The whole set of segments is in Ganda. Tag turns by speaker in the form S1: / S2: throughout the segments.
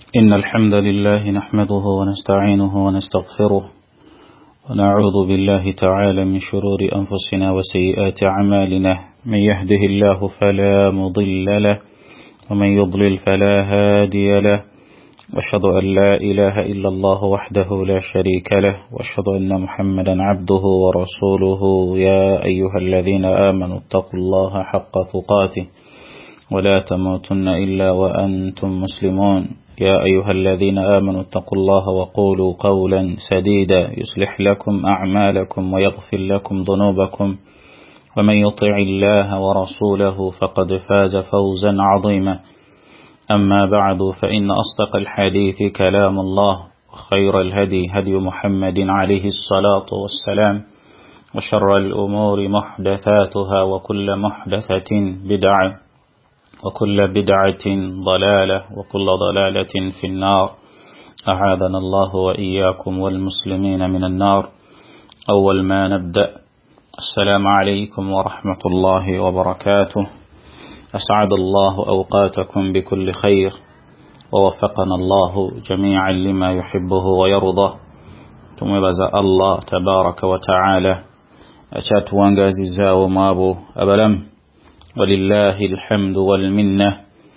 S1: إن الحمد لله نحمده ونستعينه ونستغفره ونعوذ بالله تعالى من شرور أنفسنا وسيئات أعمالنا. من يهده الله فلا مضل له ومن يضلل فلا هادي له. وأشهد أن لا إله إلا الله وحده لا شريك له وأشهد أن محمدا عبده ورسوله. يا أيها الذين آمنوا اتقوا الله حق تقاته ولا تموتن إلا وأنتم مسلمون. يا أيها الذين آمنوا اتقوا الله وقولوا قولا سديدا يصلح لكم أعمالكم ويغفر لكم ذنوبكم ومن يطع الله ورسوله فقد فاز فوزا عظيما. أما بعد فإن أصدق الحديث كلام الله وخير الهدي هدي محمد عليه الصلاة والسلام وشر الأمور محدثاتها وكل محدثة بدعة وكل بدعة ضلالة وكل ضلالة في النار. أعاذنا الله وإياكم والمسلمين من النار. أول ما نبدأ، السلام عليكم ورحمة الله وبركاته. أسعد الله أوقاتكم بكل خير ووفقنا الله جميعا لما يحبه ويرضى. تميز الله تبارك وتعالى أشات وانغازي زاو مابو أبلم ولله الحمد والمنة.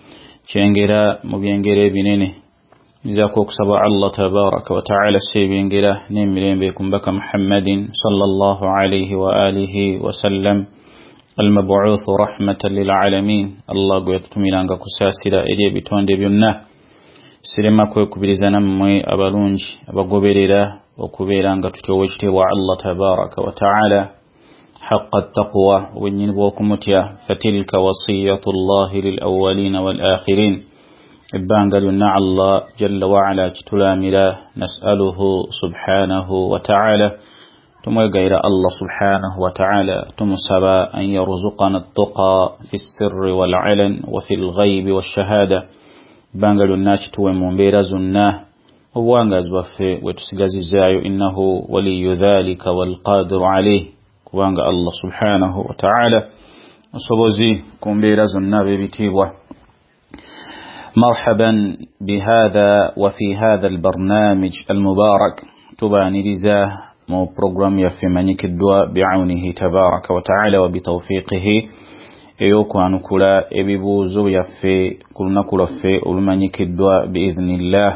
S1: شنجرا مبينجرا بنيني جزاكوك سبع الله تبارك وتعالى السيبينجرا نمرين بكم بك محمد صلى الله عليه وآله وسلم المبعوث رحمة للعالمين. الله قويتكم إلانك كساسلا إليه بتوان دبيونا سلما كويكو بلزانا موي أبالونج أبقوبيرا وكوبيرانك تتوجته الله تبارك وتعالى حق التقوى ونينبوكم متيا. فتلك وصية الله للأولين والآخرين. إبانغلنا الله جل وعلا تلاملا نسأله سبحانه وتعالى ثم غير الله سبحانه وتعالى ثم سبا أن يرزقنا التقى في السر والعلن وفي الغيب والشهادة. بانغلنا تتوى منبيرزنا ووانغاز وفي وتسغاز الزايو إنه ولي ذلك والقادر عليه. وانغا الله سبحانه وتعالى وصبوزي كمبيرا زنابي بتيبوا. مرحبا بهذا وفي هذا البرنامج المبارك تباني رزاه مو بروغرام يفي منيك الدواء بعونه تبارك وتعالى وبتوفيقه ايوكو انكولا ابيبوزو يفي كلنا كلا في المنيك الدواء بإذن الله.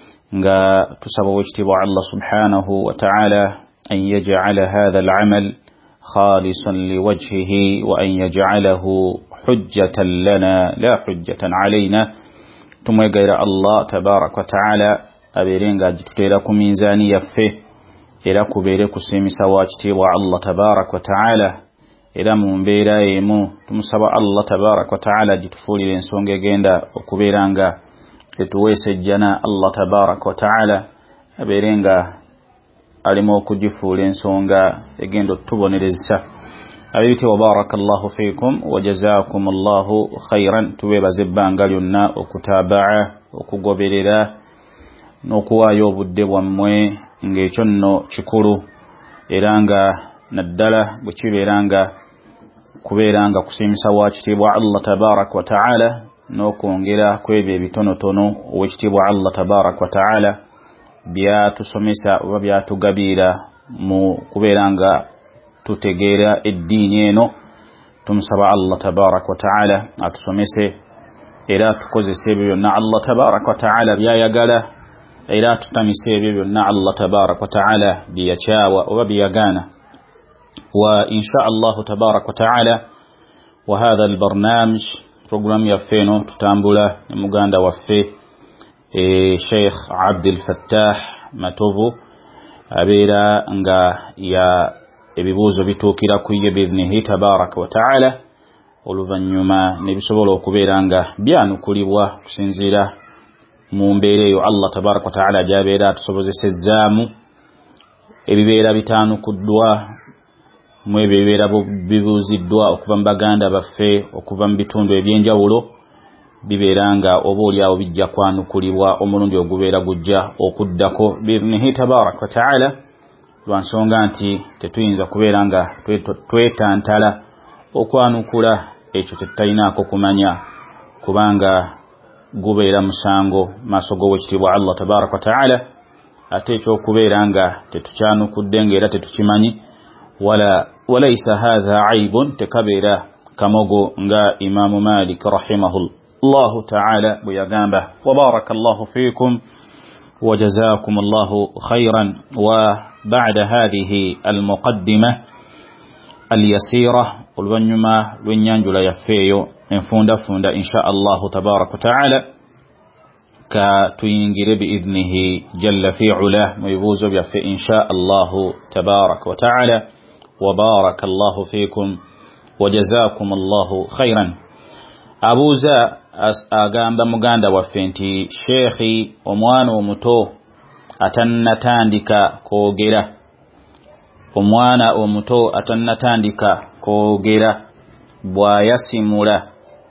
S1: نغا تسبب اجتباع الله سبحانه وتعالى أن يجعل هذا العمل خالصا لوجهه وأن يجعله حجة لنا لا حجة علينا. ثم يغير الله تبارك وتعالى أبيرين قد تتلكم ميزاني يفه إلى كبيرك سيمي سواجتي الله تبارك وتعالى إلى منبيرا يمو ثم سبع الله تبارك وتعالى جتفولي لنسونغ جيندا وكبيرانغا لتويس الجناء الله تبارك وتعالى أبيرين alimo kujifuula ensonga egendo tubonereza. Abiti wa barakallahu fiikum wa jazakumullahu khairan. Tubebaze ebbanga lyonna okutabaa okugoberera n'okuwaayo obudde bwammwe ng'ekyo nno kikulu era nga naddala bwe kibeera nga kubeera nga kusiimisa wa kitiibwa Allah tabaaraka wa ta'ala n'okwongera kwebyo ebitonotono ow'ekitiibwa Allah tabaaraka wa ta'ala byatusomesa oba byatugabiira mu kubeera nga tutegeera eddiini eno. Tumusaba Allah tabaaraka wa ta'ala atusomese era tukozese ebyo byonna Allah tabaaraka wa ta'ala byayagala era tutamise ebyo byonna Allah tabaaraka wa ta'ala byeyakyawa oba byeyagaana. Wa insha Allah tabaaraka wa ta'ala wa hadha albarnamij program yaffe eno tutambula ne muganda waffe Sheikh Abdul Fattah Matovu abeera nga ya ebibuuzo bituukira kuye biidhnihi tabaaraka wa ta'ala oluvannyuma ne bisobola okubeera nga byanukulibwa kusinziira mu mbeera eyo Allah tabaaraka wa ta'ala gy'abeera atusobozesezzaamu ebibeera bitaanukuddwa mu ebyo ebibeera bibuuziddwa okuva mu baganda baffe okuva mu bitundu ebyenjawulo bibeera nga oba oliawo bijja kwanukulibwa omulundi ogubeera gujja okuddako biidhnihi tabaaraka wa ta'ala. Lwa nsonga nti tetuyinza kubeera nga twetantala okwanukula ekyo tetutalinaako kumanya kubanga gubeera musango maaso g'Oweekitiibwa Allah tabaaraka wa ta'ala ate ekyokubeera nga tetukyanukudde ng'era tetukimanyi walaysa hadha aibun tekabeera kamogo nga Imaamu Malik rahimahullahu ta'ala bwe yagamba. Wa barakallahu fiikum wa jazakumullahu khayran. Wa ba'da hadhihi almuqaddima alyasira oluvannyuma lw'ennyanjula yaffe eyo enfundafunda insha Allahu tabaaraka wa ta'ala ka tuyingire biidhnihi jalla fi'ala mu bibuuzo byaffe insha Allahu tabaaraka wa ta'ala. Wa barakallahu fiikum wa jazakumullahu khayran. Abuuza agamba muganda waffe nti sheekhi omwana omuto atannatandika kwogera, omwana omuto atannatandika kwogera bw'ayasimula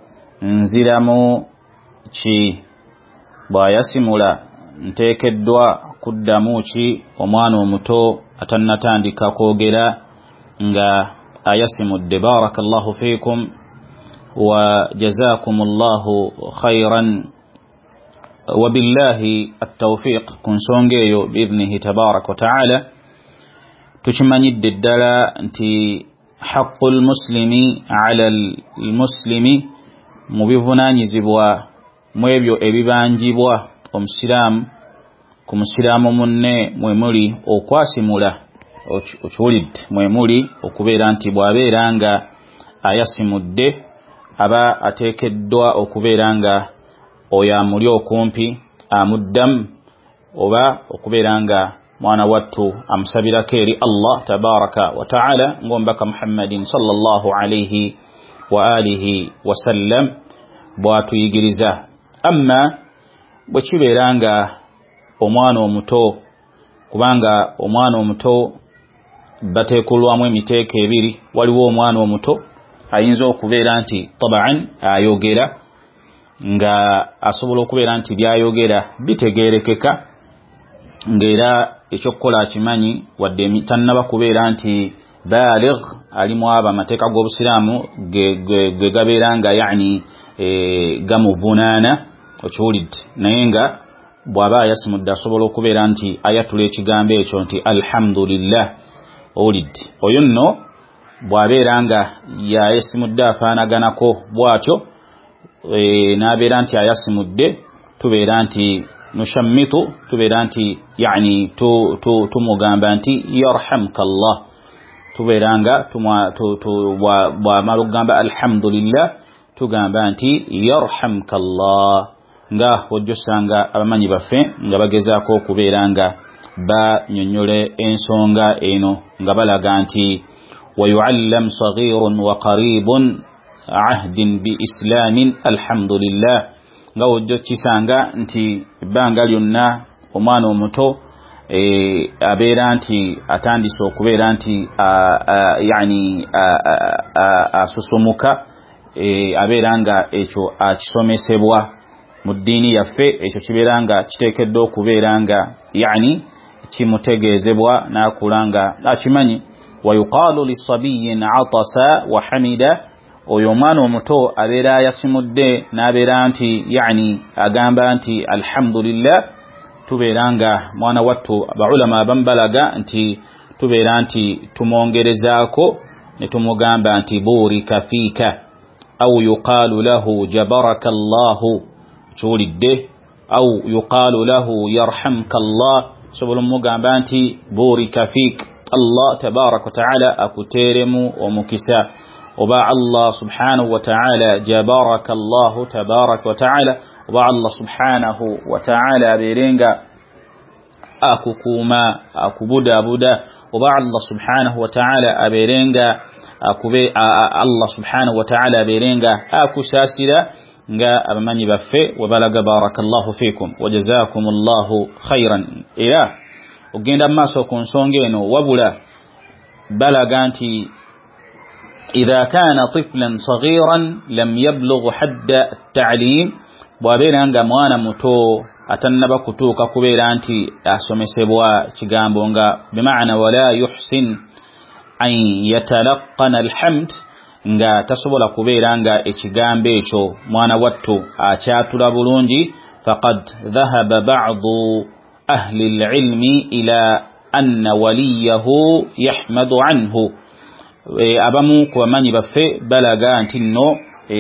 S1: nziramu ki? Bw'ayasimula nteekeddwa kuddamu ki omwana omuto atannatandika kwogera nga ayasimudde? Barakallahu fiikum wa jazakumullahu khayran wa billahi at-tawfiq. Ku nsonga eyo biidhnihi tabaaraka wa ta'ala tukimanyidde ddala nti haqqul muslimi ala al-muslimi mu bivunaanyizibwa mu ebyo ebibanjibwa omusiraamu ku musiraamu munne mwe muli okwasimula. Okiwulidde? Mwe muli okubeera nti bw'abeera nga ayasimudde aba ateekeddwa okubeera nga oyo amuli okumpi amuddamu, oba okubeera nga mwana wattu amusabirako eri Allah tabaaraka wa ta'ala ng'omubaka Muhammadin sallallahu alayhi wa alihi wa sallam bw'atuyigiriza. Amma bwe kibeera nga omwana omuto, kubanga omwana omuto bateekulwamu emiteeko ebiri. Waliwo omwana omuto ayinza okubeera nti tabaan ayogera nga asobola okubeera nti byayogera bitegeerekeka ng'era ekyokukola akimanyi wadde tannaba kubeera nti baaligh alimu aba amateeka g'obusiraamu ge gabeera nga yani gamuvunaana. Okiwulidde? Naye nga bw'aba yasimudde asobola okubeera nti ayatula ekigambo ekyo nti alhamdulillah. Owulidde? Oyo nno bw'abeera nga yayesimudde afaanaganako bw'atyo n'abeera nti ayasimudde, tubeera nti nushammitu, tubeera nti yani tumugamba nti yarhamkallah. Tubeera nga bw'amala okugamba alhamdulillah tugamba nti yarhamkallah, nga wajja osanga abamanyi baffe nga bagezaako okubeera nga banyonyole ensonga eno nga balaga nti wayuallam saghirun wa qaribun ahdin bi islamin alhamdulillah, nga wajja okisanga nti ebbanga lyonna omwana omuto abeera nti atandise okubeera nti yani asusumuka, abeera nga ekyo akisomesebwa mu ddiini yaffe, ekyo kibeera nga kiteekeddwa okubeera nga yani kimutegeezebwa n'akula nga akimanyi. Wayuqaalu lisabiyyin atasa wa hamida, oyo omwana omuto abeera ayasimudde n'abeera nti yani agamba nti alhamdulillah, tubeera nga mwana wattu abaulama abamu balaga nti tubeera nti tumwongerezaako ne tumugamba nti burika fiika au yuqaalu lahu jabarakallahu. Kiwulidde? au yuqaalu lahu yarhamkallah, sobola omugamba nti burika fiik, Allah tabaaraka wa ta'ala akuteeremu omukisa, oba Allah subhanahu wa ta'ala jabarakallahu tabaaraka wa ta'ala, oba Allah subhanahu wa ta'ala abeerenga akukuuma akubudaabuda, oba Allah subhanahu wa ta'ala abeerenga Allah subhanahu wa ta'ala abeerenga akusaasira nga abamanyi baffe wabalaga. Barakallahu fiikum wa jazakumullahu khayran. Era ogenda mu maaso ku nsonga eno wabula balaga nti idha kana tiflan saghiran lam yablugh hadda at-ta'lim, bw'abeera nga mwana muto atannaba kutuuka kubeera nti asomesebwa kigambo nga bimaana wala yuhsin an yatalaqqana alhamd, nga tasobola kubeera nga ekigambo ekyo mwana wattu akyatula bulungi, faqad dhahaba ba'du ahli al-ilmi ila anna waliyahu yahmadu anhu. Abamu ku bamanyi baffe balaga nti nno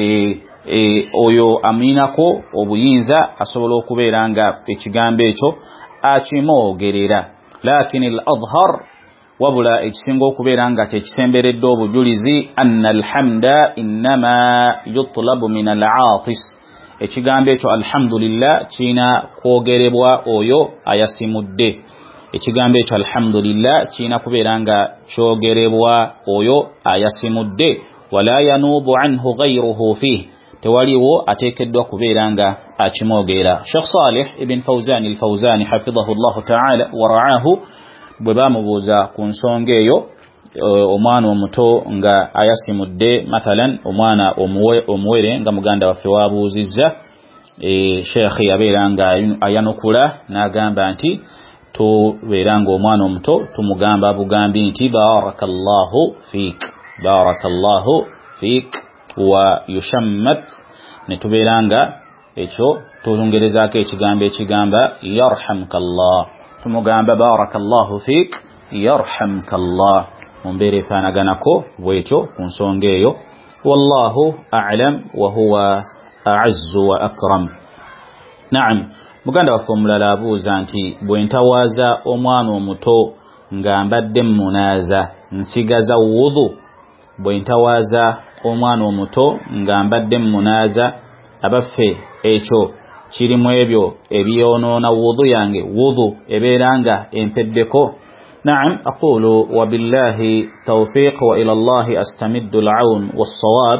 S1: oyo aminako obuyinza asobola okubeera nga ekigambo ekyo akimwogerera. Lakin al-adhhar, wabula ekisinga okubeera nga kyekisemberedde obujulizi, anna alhamda innama yutlabu min al-aatis. Ekigambo ekyo alhamdulillah kina kwogerebwa oyo ayasimudde. Ekigambo ekyo alhamdulillah kina kubeera nga kyogerebwa oyo ayasimudde. Wala yanubu anhu ghayruhu fihi, tewaliwo ateekeddwa kubeera nga akimwogera. Sheikh Salih ibn Fawzan al-Fawzani hafidhahu Allah ta'ala wa ra'ahu, bwe bamubuuza ku nsonga eyo, omwana omuto nga ayasimudde, mathalan omwana omuwere nga muganda waffe wabuuzizza, Sheikh yabeera nga ayanukula n'agamba nti tubeera nga omwana omuto tumugamba bugambi nti barakallahu fiik, barakallahu fiik wa yushammat, ne tubeera nga ekyo tulungerezaako ekigambo ekigamba yarhamkallah, tumugamba barakallahu fiik yarhamkallah, mu mbeera efaanaganako bwetyo ku nsonga eyo. Wallahu a'lam wa huwa a'azzu wa akram. Naam, muganda waffe omulala abuuza nti bwe ntawaaza omwana omuto nga mbadde munaaza nsigaza wudhu? Bwe ntawaaza omwana omuto nga mbadde munaaza, abaffe ekyo kirimu ebyo ebyonoona wudhu yange, wudhu ebeera nga empeddeko. نعم أقول وبالله توفيق وإلى الله أستمد العون والصواب.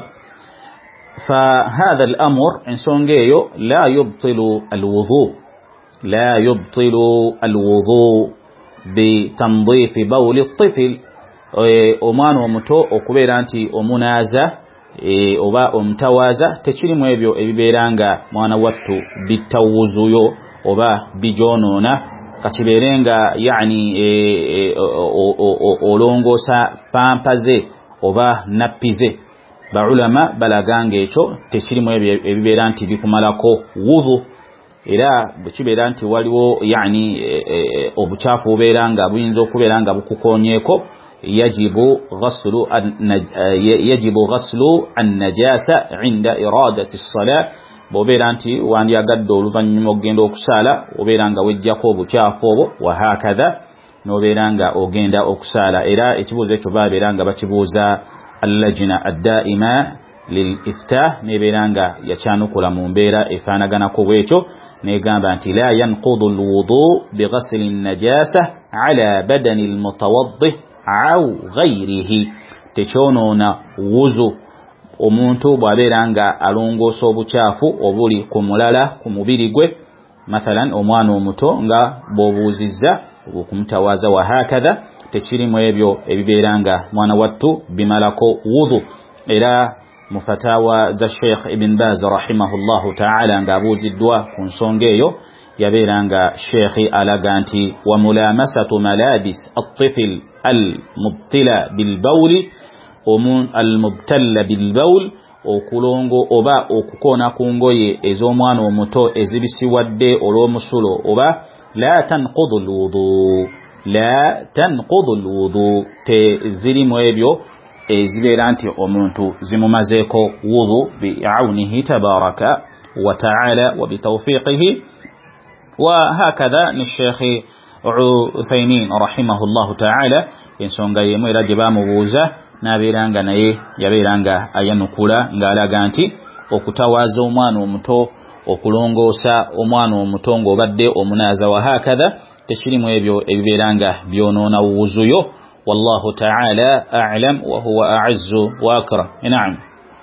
S1: فهذا الأمر إنسونجيو لا يبطل الوضوء، لا يبطل الوضوء بتنظيف بول الطفل. omwana omuto okubeera nti omunaaza oba omutawaza tekirimu ebyo ebibeera nga mwana wattu bitawuzuyo oba bijonoona, kakibeere nga yani olongoosa pampaze oba nappize. Baulama balaganga ekyo tekirimu ebyo ebibeera nti bikumalako wudhu, era bukibeera nti waliwo yani obukyafu bubeera nga buyinza okubeera nga bukukonyeeko, yajibu ghaslu an-najasa inda iradati as-salah. Bobeera nti wandyagadde oluvannyuma okugenda okusaala obeera nga wejjako obukyafu obwo, wa hakadha n'obeera nga ogenda okusaala. Era ekibuuzo ekyo babeera nga bakibuuza allajina addaima lil iftah, nebeera nga yakyanukula mu mbeera efaanaganako bwekyo, negamba nti la yanqudu alwudu bighasli an-najasa ala badani almutawaddih au ghayrihi. Tekyonoona wuzu omuntu bw'abeera nga alongoosa obukyafu obuli ku mulala ku mubiri gwe, mathalan omwana omuto nga bw'obuuzizza okumutawaaza, wa hakadha tekirimu ebyo ebibeera nga mwana wattu bimalako wudhu. Era mu fatawa za Sheikh Ibn Baz rahimahullahu ta'ala nga abuuziddwa ku nsonga eyo, yabeera nga Sheikh alaga nti wa mulamasatu malabis at-tifl al-mubtala bil-bawl, al-mubtala bil-bawl, okulongo oba okukoona ku ngoye ez'omwana omuto ezibisiwadde olw'omusulo, oba la tanqudu al-wudu, la tanqudu al-wudu, tezirimu ebyo ezibeera nti omuntu zimumazeeko wudhu bi'aunihi tabaraka wa ta'ala wa bitawfiqihi. Wa hakadha ni Sheikh Uthaymin rahimahullahu ta'ala, ensonga yemu era gye bamubuuza n'abeera nga naye yabeera nga ayanukula ng'alaga nti okutawaaza omwana omuto, okulongoosa omwana omuto ng'obadde omunaaza, wa hakadha tekirimu ebyo ebibeera nga byonoona wuzuyo. Wallahu ta'ala a'lam wa huwa a'azzu wa akram. Naam,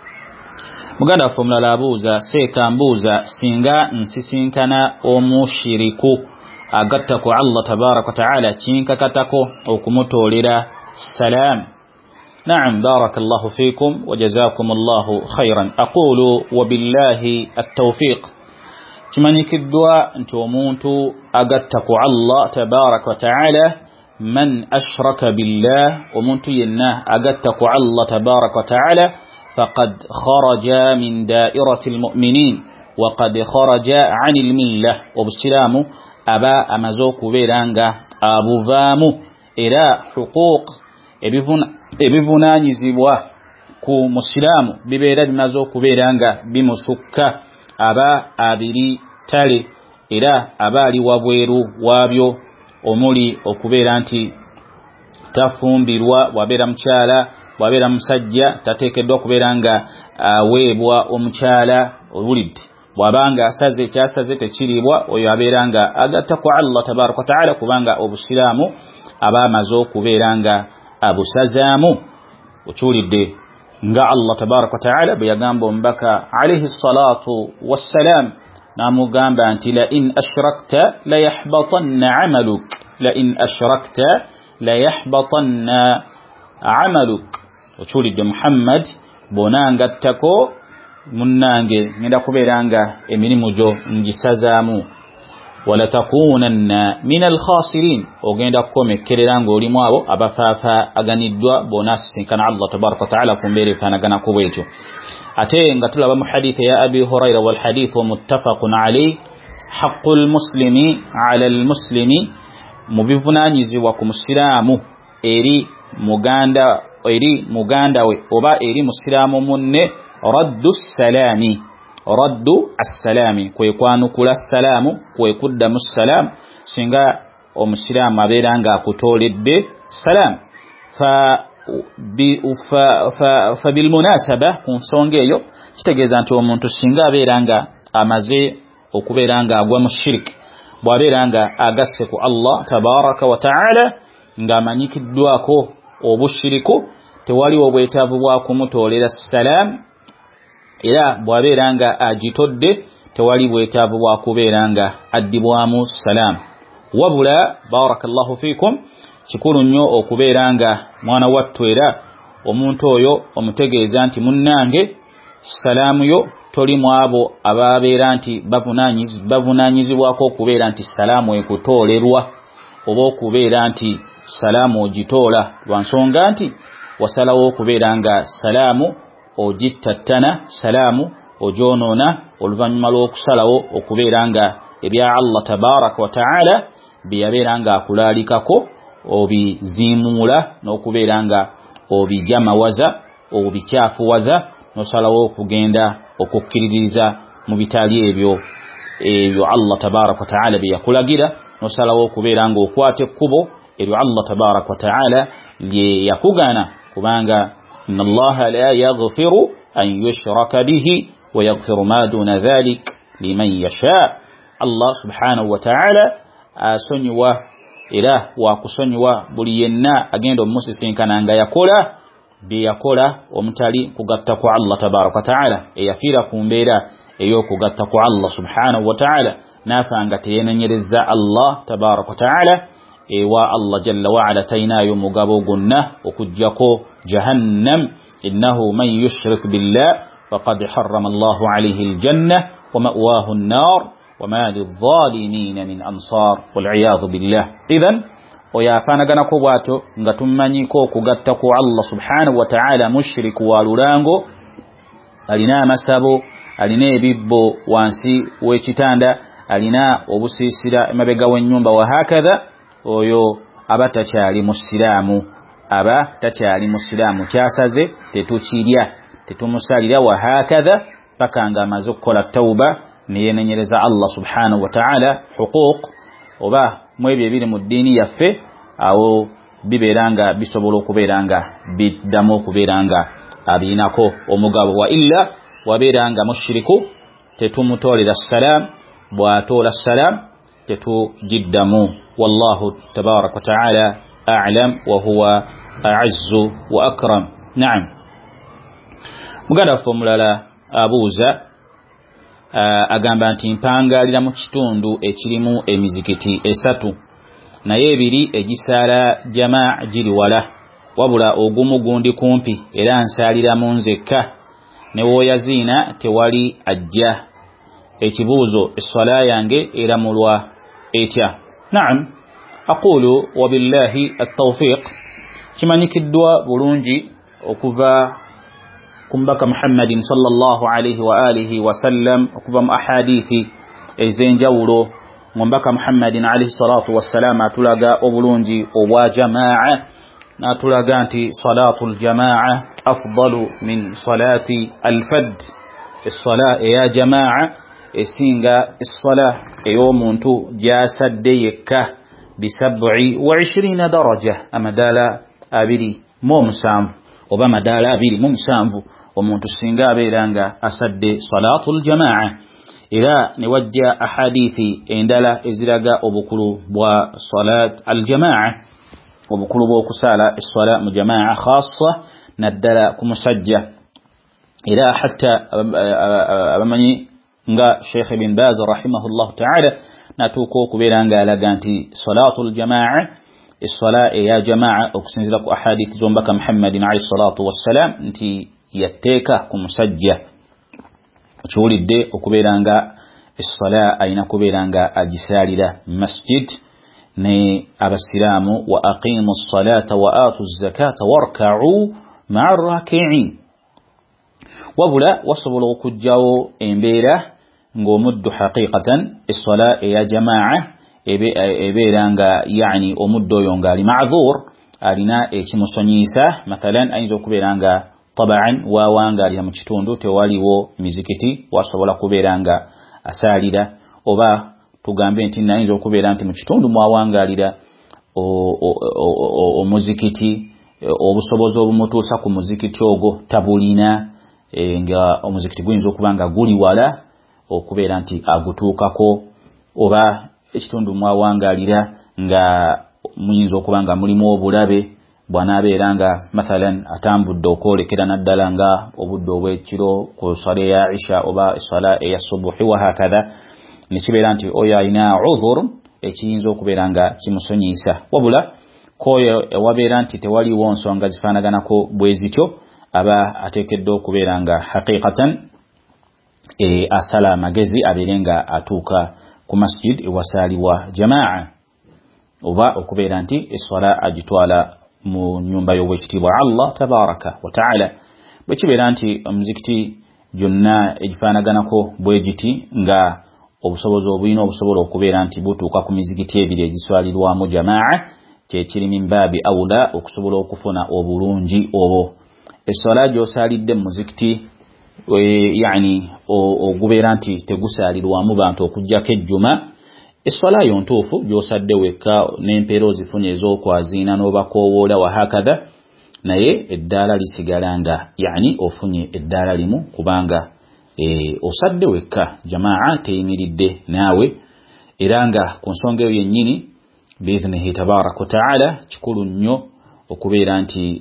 S1: muganda waffe omulala abuuza, seeka mbuuza, singa nsisinkana omushiriku agatta ku Allah tabaraka wa ta'ala, kinkakatako okumutoolera salam? نعم بارك الله فيكم وجزاكم الله خيرا. أقول وبالله التوفيق. kimanyikiddwa nti omuntu agatta ku Allah tabaraka wa ta'ala, man ashraka billah, omuntu yenna agatta ku Allah tabaraka wa ta'ala, فقد خرج من دائرة المؤمنين وقد خرج عن الملة وبالسلام أبا أمزوك بيرانغا أبو فامو إلى حقوق ebivunanyi zibwa ku musilamu bibeera bimaze okubeera nga bimusukka aba abiri tale era aba ali wabweru waabyo omuli okubeera nti tafumbirwa bwabeera mukyala bwabeera musajja tateekeddwa okubeera nga aweebwa omukyala obulidde bwabanga asaze ekyasaze tekiribwa oyo abeera nga agatta ku Allah tabaraka wa taala kubanga obusiraamu aba amaze okubeera nga abusazaamu okiwulidde nga Allah tabaraka wa taala bwe yagamba omubaka alayhi salatu wassalam namugamba nti la in ashrakta la yahbatanna amaluk la in ashrakta la yahbatanna amaluk okiwulidde Muhammad bonangattako munnange ngenda kubeera nga emirimu gyo ngisazaamu wala takunanna min alkhasirin ogenda kukomekerera nga olimu abo abafaafa aganiddwa bonasisinkana Allah tabaraka wa taala kumbeera efaanagana ku bwekyo ate nga tulaba mu hadithi ya abi hurayra wal hadithu muttafaqun alayhi haqqu almuslimi ala almuslimi mu bivunaanyizibwa ku musiraamu eri muganda we oba eri musiraamu munne raddu assalami kwe kwanukula salaamu kwe kuddamu salaamu singa omusiraamu abeera nga akutooledde salaamu fa bilmunasaba ku nsonga eyo kitegeeza nti omuntu singa abeera nga amaze okubeera nga agwa mu shiriki bw'abeera nga agasse ku Allah tabaraka wa taala ng'amanyikiddwako obushiriku tewali obwetaavu bwa kumutoolera salaamu era bw'abeera nga agitodde tewali bwetaavu bwa kubeera nga addibwamu salaamu wabula barakallahu fiikum kikulu nnyo okubeera nga mwana wattu era omuntu oyo omutegeeza nti munnange salaamu yo toli mu abo ababeera nti bavunaanyizibwako okubeera nti salaamu ekutoolerwa oba okubeera nti salaamu ogitoola lwa nsonga nti wasalawo okubeera nga salaamu ogittattana salaamu ogyonoona oluvannyuma lw'okusalawo okubeera nga ebya Allah tabaraka wa taala bye yabeera nga akulaalikako obiziimuula n'okubeera nga obijamawaza obikyafuwaza n'osalawo okugenda okukkiririza mu bitali ebyo Allah tabaraka wa taala bye yakulagira n'osalawo okubeera nga okwata ekkubo eryo Allah tabaraka wa taala lye yakugana kubanga inna Allaha la yaghfiru an yushraka bihi wa yaghfiru ma duna dhalik liman yasha. Allah subhanahu wa ta'ala asonyiwa era wakusonyiwa buli yenna agenda omusisinkana nga yakola bye yakola omutali kugatta ku Allah tabaraka wa ta'ala eyafiira ku mbeera ey'okugatta ku Allah subhanahu wa ta'ala nafanga teyenenyereza Allah tabaraka wa ta'ala ewa Allah jalla wa ala tainayo mugabo gonna okujjako jahannam innahu man yushrik billah faqad harrama Allahu alayhi aljanna wa ma'wahu an-nar wa ma lidh-dhalimin min ansar wal iyadhu billah. Idhan oyafaanaganako bwato nga tumanyiko okugatta ku Allah subhanahu wa ta'ala mushriku wa lulango alina amasabo alina ebibbo wansi w'ekitanda alina obusiisira emabega w'ennyumba wa hakadha oyo aba takyali musiraamu kyasaze tetukirya tetumusalira wa hakadha paka nga amaze okukola tawuba neyenenyereza Allah subhanahu wa ta'ala huquq oba mwebyo ebiri mu ddiini yaffe awo bibeera nga bisobola okubeera nga biddamu okubeera nga abiinako omugabo wa illa wabeera nga mushiriku tetumutoolera salaam bw'atoola salaam tetugiddamu wallahu tabaraka wa ta'ala a'lam wa huwa a'azzu wa akram. Naam, muganda waffe omulala abuuza agamba nti mpangalira mu kitundu ekirimu emizikiti 3 naye 2 egisaala jamaa giri wala wabula ogumu gundi kumpi era nsaalira mu nzekka ne wooyaziina tewali ajja ekibuuzo essala yange eramulwa etya? Naam, aqulu wabillahi at-tawfiq. Kimanyikiddwa bulungi okuva kumbaka Muhammadin sallallahu alayhi wa alihi wa sallam okuva mu ahadithi ezenjawulo ngombaka Muhammadin alayhi salatu wassalam atulaga obulungi obwa jamaa natulaga nti salatul jamaa afdalu min salati alfad as-salat ya jamaa esinga as-salat ey'omuntu jasadde yekka ب27 درجة أمدالا أبيري مومسام وبا مدالا أبيري مومسام ومن تسنغا بيرانغا أسد صلاة الجماعة إلى نوجه أحاديثي إندالا إزراغا وبكلو وصلاة الجماعة وبكلو وكسالة الصلاة مجماعة خاصة ندالا كمسجة إلى حتى أمني شيخ بن باز رحمه الله تعالى natuko kuberanga alaganti salatul jamaa as-salat ya jamaa okusinzira ku ahadith zombaka Muhammadin alayhi salatu wassalam nti yateeka kumusajja chuulidde okuberanga as-salat ayina kuberanga agisalira masjid ne abasiramu wa aqimu as-salata wa atu az-zakata warka'u ma'a ar-raki'in wabula wasobola okujjawo embeera ng'omuddu haqiqatan as-salat ya jamaa ebeeranga yani omuddu oyo ngali ma'dhur alina ekimusonyisa mathalan ayinza okubeeranga taban wawanga ali mu kitundu tewaliwo mizikiti wasobola kubeeranga asalira oba tugambe nti ayinza okubeera nti mu kitundu mwawangalira omuzikiti obusobozi obumutuusa ku muzikiti ogwo tabulina nga omuzikiti guyinza okubanga guli wala okubeera nti agutuukako oba ekitundu mwawangalira nga muyinza okubanga mulimu obulabe bw'anaabeeranga mathalan atambudde okwolekera naddala nga obudde obw'ekiro ku sala ya isha oba esala eya subuhi wa hakadha nekibeera nti oyo alina udhur ekiyinza okubeera nga kimusonyiyisa wabula koyo ewabeera nti tewaliwo nsonga zifaanaganako bwe zityo aba ateekeddwa okubeera nga haqiqatan asala magezi abeerenga atuuka ku masjid ewasaalibwa jamaa oba okubeera nti eswala agitwala mu nyumba y'obwekitiibwa Allah tabaraka wa ta'ala bwe kibeera nti omuzikiti gyonna egifaanaganako bwe giti nga obusobozi obulina obusobola okubeera nti butuuka ku mizikiti ebiri egiswalirwamu jamaa kyekiri min baabi awula okusobola okufuna obulungi obwo eswala gy'osaalidde mu muzikiti yani ogubeera nti tegusaalirwamu bantu okujjako ejjuma eswala yo ntuufu gy'osadde wekka n'empeera ozifunye ez'okwaziina n'obakoowoola wa hakadha naye eddaala lisigala nga yani ofunye eddaala limu kubanga osadde wekka jamaa teyimiridde naawe era nga ku nsonga eyo yennyini biidhnihi tabaraka wa ta'ala kikulu nnyo okubeera nti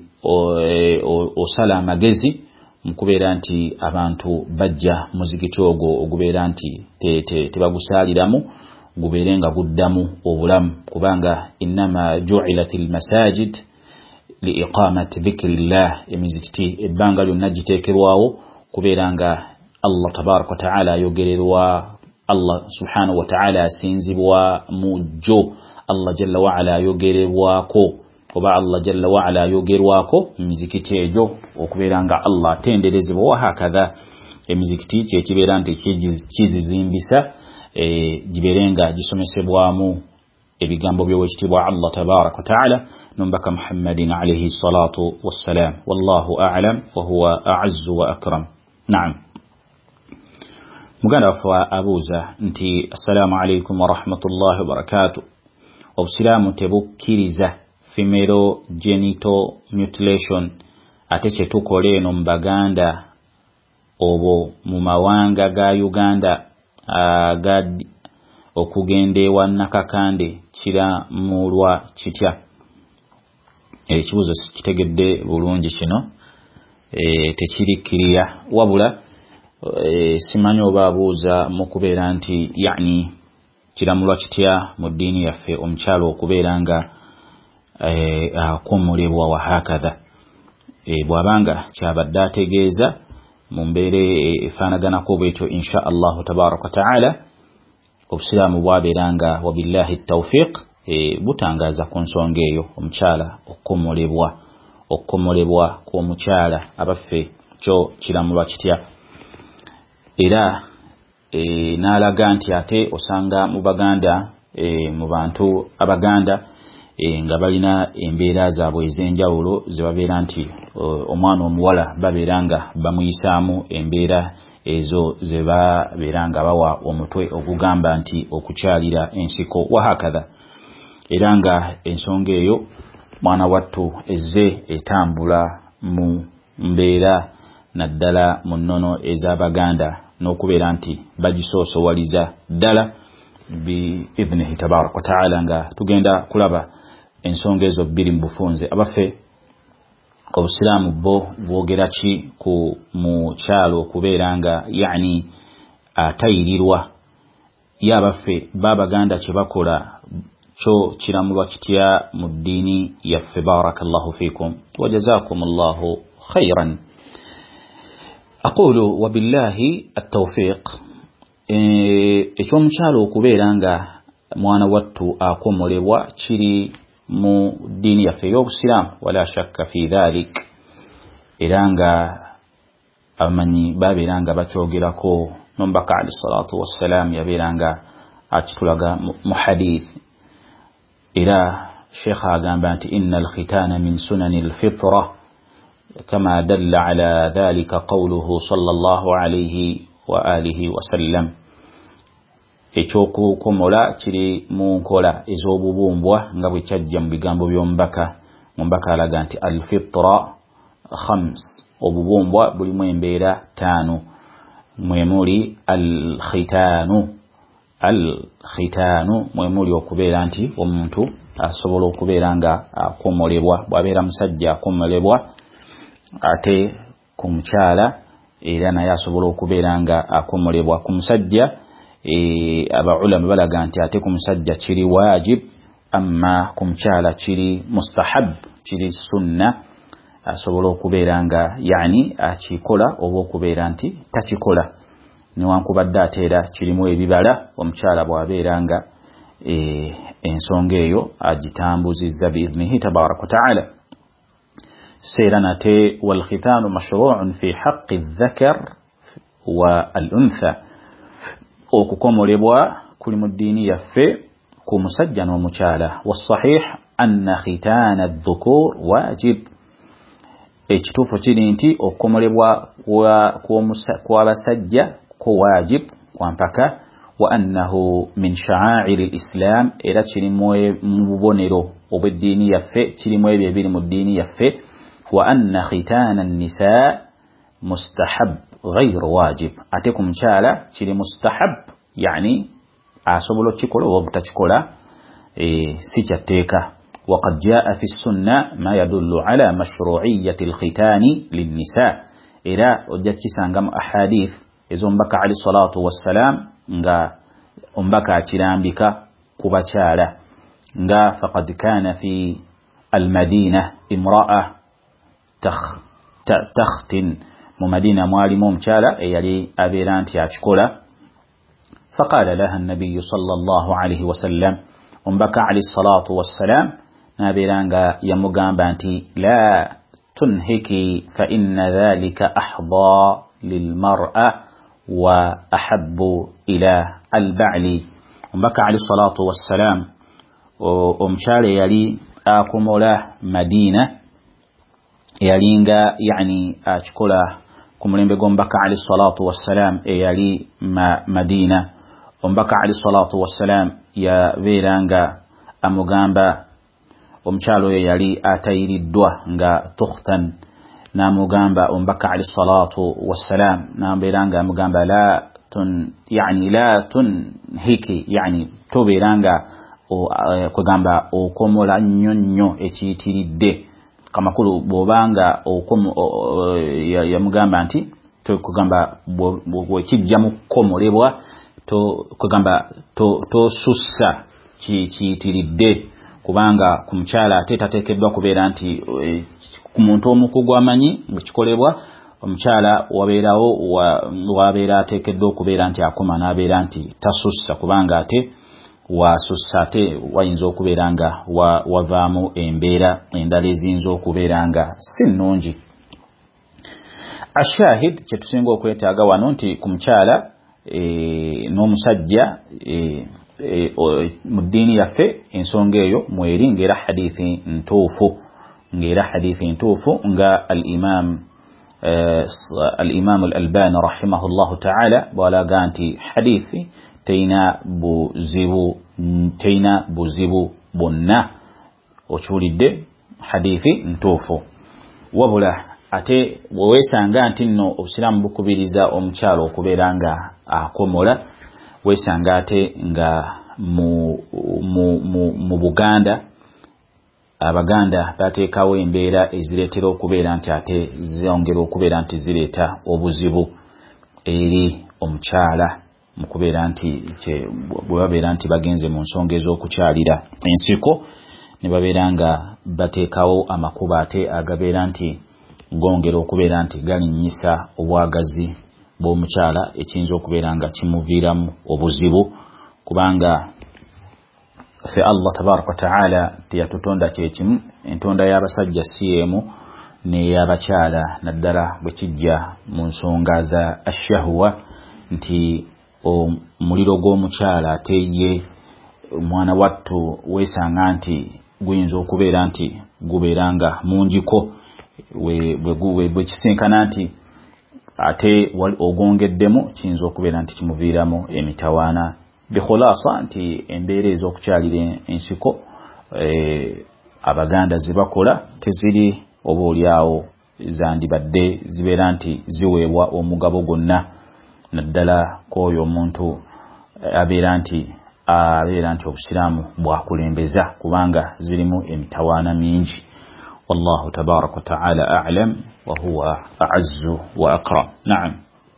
S1: osala amagezi mukubeera nti abantu bajja muzikiti ogwo ogubeera nti tebagusaaliramu gubeere nga guddamu obulamu kubanga innama ju'ilatil masajid liiqamati dhikrillah emizikiti ebbanga lyonna giteekerwawo kubeera nga Allah tabaraka wa ta'ala ayogererwa Allah subhanahu wa ta'ala asinzibwa mujjo Allah jalla wa ala ayogererwako oba Allah jalla wa ala ayogerwako mizikiti egyo okubeera nga Allah atenderezebwa wa hakadha emizikiti kyekibeera nti kizizimbisa gibeerenga gisomesebwamu ebigambo by'owekitiibwa Allah tabaraka wa ta'ala nombaka Muhammadin alayhi salatu wassalam wallahu a'lam wa huwa a'azzu wa akram. Naam, muganda waffe abuuza nti assalamu alaykum wa rahmatullahi wa barakatuh, obusiraamu tebukkiriza female genital mutilation ate kye tukola eno mu Baganda obwo mu mawanga ga Uganda okugenda ewa nakakande kiramulwa kitya? Ekibuuzo kitegedde bulungi kino tekirikkirira wabula simanyi oba abuuza mu kubeera nti yani kiramulwa kitya mu ddiini yaffe omukyalo okubeera nga akomolebwa wa hakadha bw'abanga kyabadde ategeeza mu mbeera efaanaganako bwetyo insha Allahu tabaraka wa ta'ala obusiraamu bwabeeranga wabillahi tawfiq butangaza ku nsonga eyo omukyala okukomolebwa kw'omukyala abaffe kyo kiramulwa kitya. Era n'alaga nti ate osanga mu Baganda mu bantu Abaganda nga balina embeera zaabwe ez'enjawulo ze babeera nti omwana omuwala babeera nga bamuyisaamu embeera ezo ze babeera nga bawa omutwe ogugamba nti okukyalira ensiko wahakadha. Era nga ensonga eyo mwana wattu ezze etambula mu mbeera naddala mu nnono ez'Abaganda n'okubeera nti bagisoosowaliza ddala biidhnihi tabaraka wa ta'ala, nga tugenda kulaba ensonga ezo bbiri mu bufunze. Abaffe obusiraamu bo bwogera ki ku mukyalo okubeera nga yani atayirirwa? Ye abaffe b'Abaganda kye bakola kyo kiramulwa kitya mu ddiini yaffe? Barakallahu fikum wa jazakumullahu khairan. Aqulu wa billahi at-tawfiq. Ekyomukyalo okubeera nga mwana wattu akomolebwa kiri mu ddiini yaffe ey'obusiraamu, wala shakka fi dhalik. Era nga abamanyi babeera nga bakyogerako, nomubaka alayhi salatu wassalam yabeera nga akitulaga mu hadith. Era Sheikh agamba nti inna al-khitana min sunani al-fitra kama dalla ala dhalika qawluhu sallallahu alayhi wa alihi wa sallam. Ekyokukomola kiri mu nkola ez'obubumbwa nga bwe kyajja mu bigambo by'omubaka. Omubaka alaga nti al-fitra khams, obubumbwa bulimu embeera 5, mwemuli al-khitanu. Al-khitanu mwemuli okubeera nti omuntu asobola okubeera nga akomolebwa, bw'abeera musajja akomolebwa, ate ku mukyala era naye asobola okubeera nga akomolebwa. Ku musajja abaulama balaga nti ate ku musajja kiri wajib, amma ku mukyala kiri mustahab, kiri sunna, asobola okubeera nga yani akikola oba okubeera nti takikola. Newankubadde ate era kirimu ebibala omukyala bw'abeera nga ensonga eyo agitambuzizza biidhnihi tabaraka wa ta'ala. Seera nate walkhitanu mashru'un fi haqqi adh-dhakar wa al-untha. Okukomolebwa kuli mu ddiini yaffe ku musajja n'omukyala. Wassahih anna khitana adh-dhukur wajib. Ekituufu kiri nti okukomolebwa kw'abasajja ko wajib kwa mpaka, wa annahu min sha'air al-islam, era kiri mu bubonero obw'eddiini yaffe, kirimu ebyo ebiri mu ddiini yaffe. Wa anna khitana an-nisa mustahab ghayr wajib, ate ku mukyala kiri mustahab, yani asobola okukikola oba butakikola si kyatteeka. وقد جاء في السنة ما يدل على مشروعية الختان للنساء. إلى وجدت سانغام أحاديث إذا أمبك عليه الصلاة والسلام nga أمبك ترامبك كبتالة nga فقد كان في المدينة امرأة تختن مدينة معلم مشالة يلي أبيرانت ياشكولا. فقال لها النبي صلى الله عليه وسلم أمبك عليه الصلاة والسلام نابيرانغا يمغامبا نتي لا تنهكي فإن ذلك أحظى للمرأة وأحب إلى البعل. أمبك عليه الصلاة والسلام أمشالي يلي أكمولا مدينة يلينغا يعني أشكولا كمولين بقومبك عليه الصلاة والسلام يلي مدينة. أمبك عليه الصلاة والسلام يا فيرانغا أمغامبا omukyalo yali atayiriddwa nga tukhtan, namugamba ombaka alayhi salatu wassalam nambeera nga amugamba la tunhiki, yani tobeeranga kwegamba okomola nnyo ekiyitiridde. Kamakulu bw'obanga yamugamba nti kwegamba bwekijja mu kukomolebwa kwegamba tosussa kiyitiridde, kubanga ku mukyala ate tateekeddwa kubeera nti ku muntu omukugu amanyi bwekikolebwa. Omukyala wabeera ateekeddwa okubeera nti akoma n'abeera nti tasussa, kubanga ate wasussa ate wayinza okubeera nga wavaamu embeera endala eziyinza okubeera nga si nnungi. ashahid kyetusinga okwetaaga wano nti ku mukyala n'omusajja mu ddiini yaffe ensonga eyo mweri ng'era hadithi ntuufu nga al-imam al-Albani rahimahullahu ta'ala bw'alaga nti hadithi teina buzibu bwonna okiwulidde hadithi ntuufu wabula ate weesanga nti nno obusiraamu bukubiriza omukyalo okubeera nga akomola weesanga ate nga mu Buganda Abaganda bateekawo embeera ezireetera okubeera nti ate zongera okubeera nti zireeta obuzibu eri omukyala mu kubeera nti bwe babeera nti bagenze mu nsonga ez'okukyalira ensiko ne babeera nga bateekawo amakubo ate agabeera nti gongera okubeera nti galinnyisa obwagazi bw'omukyala ekiyinza okubeera nga kimuviiramu obuzibu kubanga ffe Allah tabaraka wa ta'ala teyatutonda kyekimu entonda y'abasajja si emu n'ey'abakyala naddala bwe kijja mu nsonga za ashahwa nti omuliro gw'omukyala ate ye omwana wattu weesanga nti guyinza okubeera nti gubeera nga mungiko bwe kisinkana nti ate ogwongeddemu kiyinza okubeera nti kimuviiramu emitawaana bikhulasa nti embeera ez'okukyalira ensiko Abaganda zibakola teziri obaolyawo zandibadde zibeera nti ziweebwa omugabo gwonna naddala k'oyo omuntu abeera nti obusiraamu bwakulembeza kubanga zirimu emitawaana mingi wallahu tabaraka wa ta'ala a'lam wa huwa a'azzu wa akram. Na'am.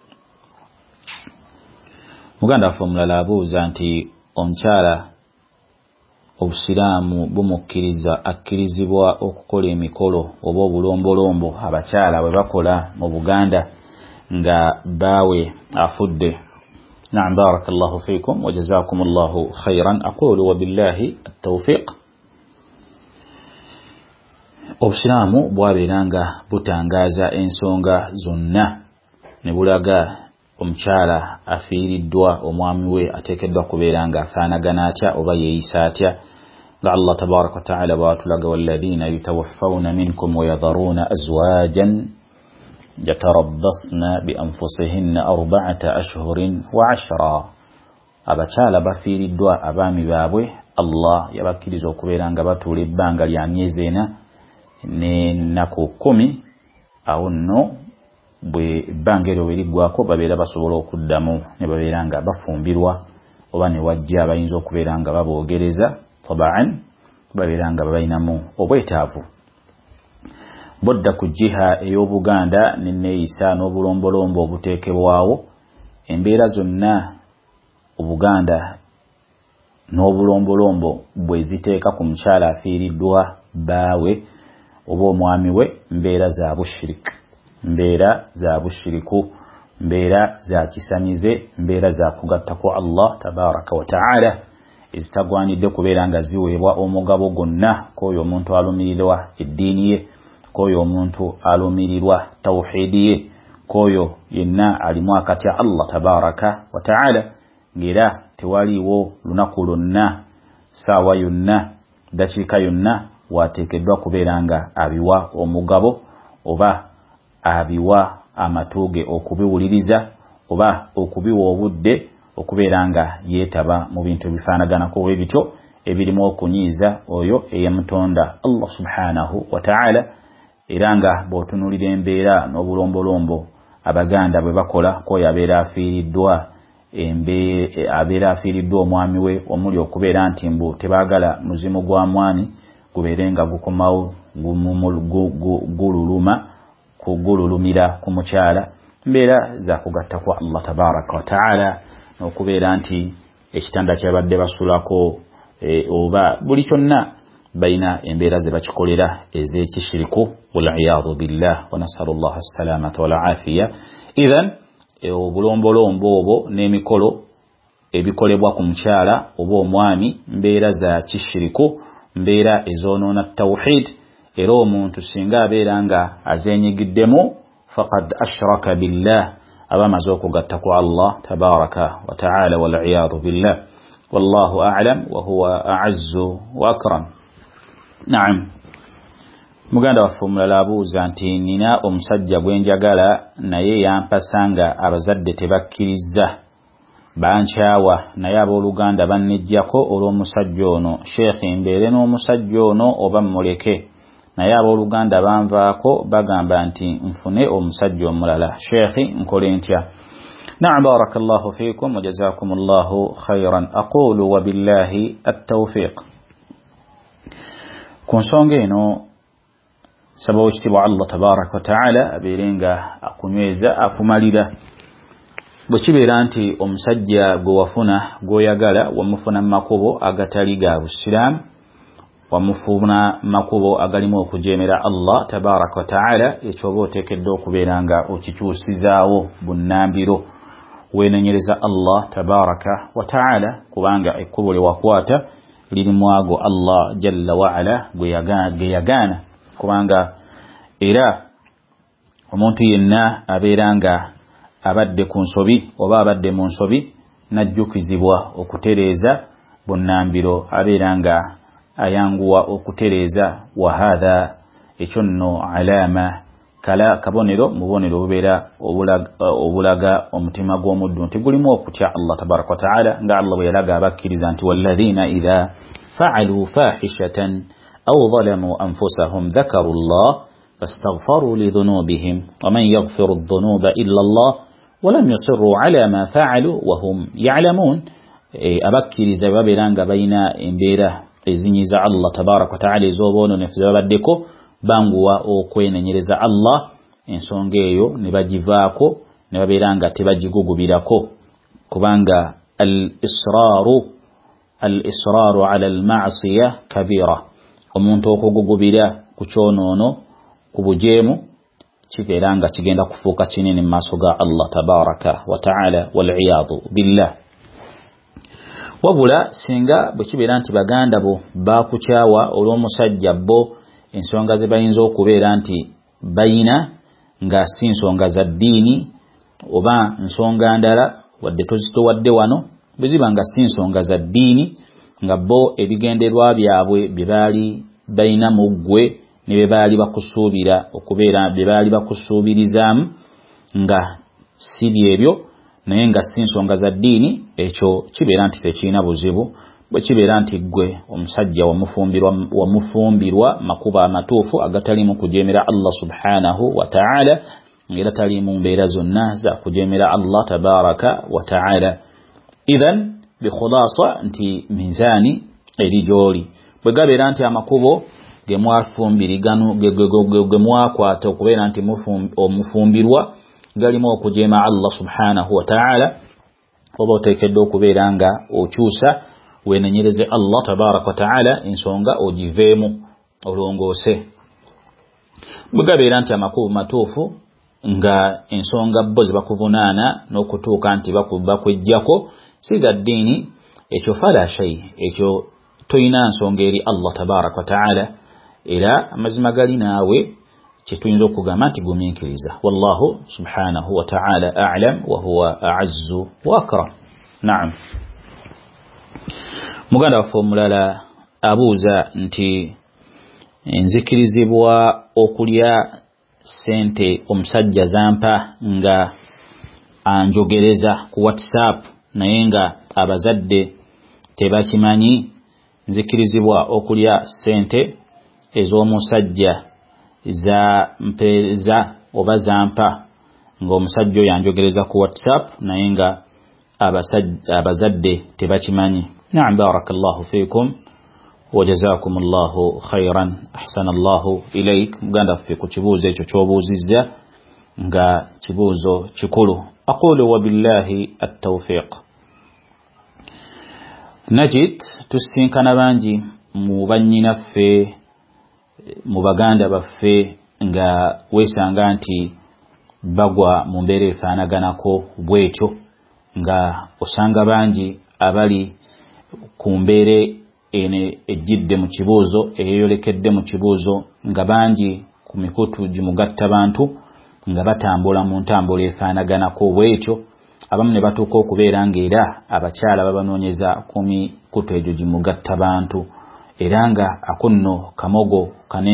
S1: Muganda waffe omulala abuuza nti omukyala obusiraamu akkirizibwa okukola emikolo oba obulombolombo abakyala bwe bakola mu Buganda nga baawe afudde. نعم بارك الله فيكم وجزاكم الله خيرا. أقول وبالله التوفيق. obusiraamu bwabeera nga butangaza ensonga zonna ne bulaga omukyala afiiriddwa omwami we ateekeddwa kubeera nga afaanagana atya oba yeeyisa atya nga Allah tabaraka wa ta'ala bw'atulaga walladhiina yutawaffawna minkum wa yadharuuna azwaajan yatarabbasna bi anfusihinna 4 ashhurin wa 10. abakyala bafiiriddwa abaami baabwe Allah yabakkiriza okubeera nga batuula ebbanga lya myezi 4 n'ennaku 10 awo nno bwe ebbanga eryo beriggwako babeera basobola okuddamu ne babeera nga bafumbirwa oba ne wajja abayinza okubeera nga baboogereza tabaan babeera nga babayinamu obwetaavu. Bodda ku jiha ey'Obuganda n'enneeyisa n'obulombolombo obuteekebwawo embeera zonna Obuganda n'obulombolombo bwe ziteeka ku mukyala afiiriddwa baawe oba omwami we mbeera za bushiriku mbeera za kisamize mbeera za kugatta ku Allah tabaraka wa ta'ala ezitagwanidde kubeera nga ziweebwa omugabo gwonna k'oyo omuntu alumirirwa eddiini ye k'oyo omuntu alumirirwa tawhiidi ye k'oyo yenna alimu akatya Allah tabaraka wa ta'ala ng'era tewaliiwo lunaku lwonna saawa yonna dakiika yonna wateekeddwa kubeera nga abiwa omugabo oba abiwa amatuuge okubiwuliriza oba okubiwa obudde okubeera nga yeetaba mu bintu ebifaanaganako bwe bityo ebirimu okunyiiza oyo eyamutonda Allah subhanahu wa ta'ala. Era nga bw'otunuulira embeera n'obulombolombo Abaganda bwe bakola k'oyo abeera afiiriddwa omwami we omuli okubeera nti mbu tebaagala muzimu gwa mwami gubeere nga gukomawo gululumira ku mukyala mbeera za kugatta kwa Allah tabaraka wa ta'ala n'okubeera nti ekitanda kyabadde basulako oba buli kyonna bayina embeera ze bakikolera ez'ekishiriku wal'iyadhu billah wa nasallallahu as-salamata wal afiya. Idhan obulombolombo obwo n'emikolo ebikolebwa ku mukyala oba omwami mbeera za kishiriku mbeera ezoonoona tawhid era omuntu singa abeera nga azeenyigiddemu فقد أشرك بالله أبا مزوك قتكو الله تبارك وتعالى والعياذ بالله والله أعلم وهو أعز وأكرم. نعم muganda waffe omulala abuuza nti nina omusajja gwe njagala naye yampasanga abazadde tebakkiriza bankyawa naye abooluganda bannejjako olw'omusajja ono. Sheekhi mbeere n'omusajja ono oba mmuleke? Naye abooluganda banvaako bagamba nti nfune omusajja omulala. Sheekhi nkole ntya? نعم بارك الله فيكم وجزاكم الله خيرا. أقول وبالله التوفيق. كونسونغينو سبب اجتبع الله تبارك وتعالى أبيرينغا أكونيزا أكماليدا بكبير أنتي أمسجى قوافنا قوياقالا ومفنا مكوبو أغتاليغا والسلام ومفنا مكوبو أغاليمو كجيميرا الله تبارك وتعالى يتوبو تكدو كبيرانغا وتتوسيزاو بنامبيرو wenanyereza Allah tabaraka wa ta'ala kubanga ekkubo lyewakwata liri mwago Allah jalla wa ala gweyagana kubanga era omuntu yenna abeeranga abadde ku nsobi oba abadde mu nsobi najjukizibwa okutereeza bunnambiro abeeranga ayanguwa okutereeza wa hadha ekyo nno alama kala kabonero mubonero obubeera obulaga omutima gw'omuddu nti gulimu okutya Allah tabaraka wa ta'ala nga Allah bwe yalaga abakkiriza nti walladhina idha fa'alu fahishatan aw zalamu anfusahum dhakaru Allah fastaghfaru li dhunubihim wa man yaghfiru adh-dhunuba illa Allah wa lam yusirru ala ma fa'alu wa hum ya'lamun. Abakkiriza babeeranga bayina embeera ezinyiza Allah tabaraka wa ta'ala ez'obwono nefuzabaddeko banguwa okwenenyereza Allah ensonga eyo ne bagivaako ne babeeranga tebagigugubirako kubanga al-israru ala al-ma'siyah kabira. Omuntu okugugubira ku kyonoono ku bujeemu kibeeranga kigenda kufuuka kinene mu maaso ga Allah tabaraka wa ta'ala wal-iyadu billah. Wabula singa bwe kibeera nti baganda bo bakukyawa olw'omusajja bo ensonga ze bayinza okubeera nti bayina nga si nsonga za ddiini oba nsonga ndala wadde tozitowadde wano bwe ziba nga si nsonga za ddiini nga bo ebigenderwa byabwe bye baali bayina mu ggwe ne bye baali bakusuubira okubeera bye baali bakusuubirizaamu nga si byebyo naye nga si nsonga za ddiini ekyo kibeera nti tekirina buzibu. Bwe kibeera nti ggwe omusajja wamufumbirwa makuba amatuufu agatalimu kujeemera Allah subhanahu wa ta'ala era tali mu mbeera zonna za kujeemera Allah tabaraka wa ta'ala. Idhan bikhulasa nti mizaani eri gy'oli bwe gabeera nti amakubo ge mwafumbirigano ge mwakwata okubeera nti omufumbirwa galimu okujeema Allah subhanahu wa ta'ala oba oteekeddwa okubeera nga okyusa wenenyereze Allah tabaraka wa ta'ala ensonga ogiveemu olongoose. Bwe gabeera nti amakubo matuufu nga ensonga bo zibakuvunaana n'okutuuka nti bakwejjako si za ddiini ekyo fala shay ekyo toyina nsonga eri Allah tabaraka wa ta'ala era amazima gali naawe kyetuyinza okugamba nti gumiikiriza. Wallahu subhanahu wa ta'ala a'lam wa huwa a'azzu wa akram. Naam. Muganda waffe omulala abuuza nti nzikirizibwa okulya sente omusajja zampa nga anjogereza ku WhatsApp naye nga abazadde tebakimanyi. Nzikirizibwa okulya sente ez'omusajja za mpeeza oba zampa nga omusajja oyo anjogereza ku WhatsApp naye nga abazadde tebakimanyi. نعم بارك الله فيكم وجزاكم الله خيرا أحسن الله إليك. مغانا في كتبوزة كتبوزيزة nga kibuuzo kikulu. أقول وبالله التوفيق. نجد tusinkana bangi mu bannyinaffe mu baganda baffe nga weesanga nti bagwa mu mbeera efaanaganako bwetyo nga osanga bangi abali ku mbeere ene ejjidde mu kibuuzo eyeyolekedde mu kibuuzo nga bangi ku mikutu gimugatta bantu nga batambula mu ntambula efaanaganako bwetyo abamu ne batuuka okubeera ng'era abakyala babanoonyeza ku mikutu egyo gimugatta bantu era nga akunno kamogo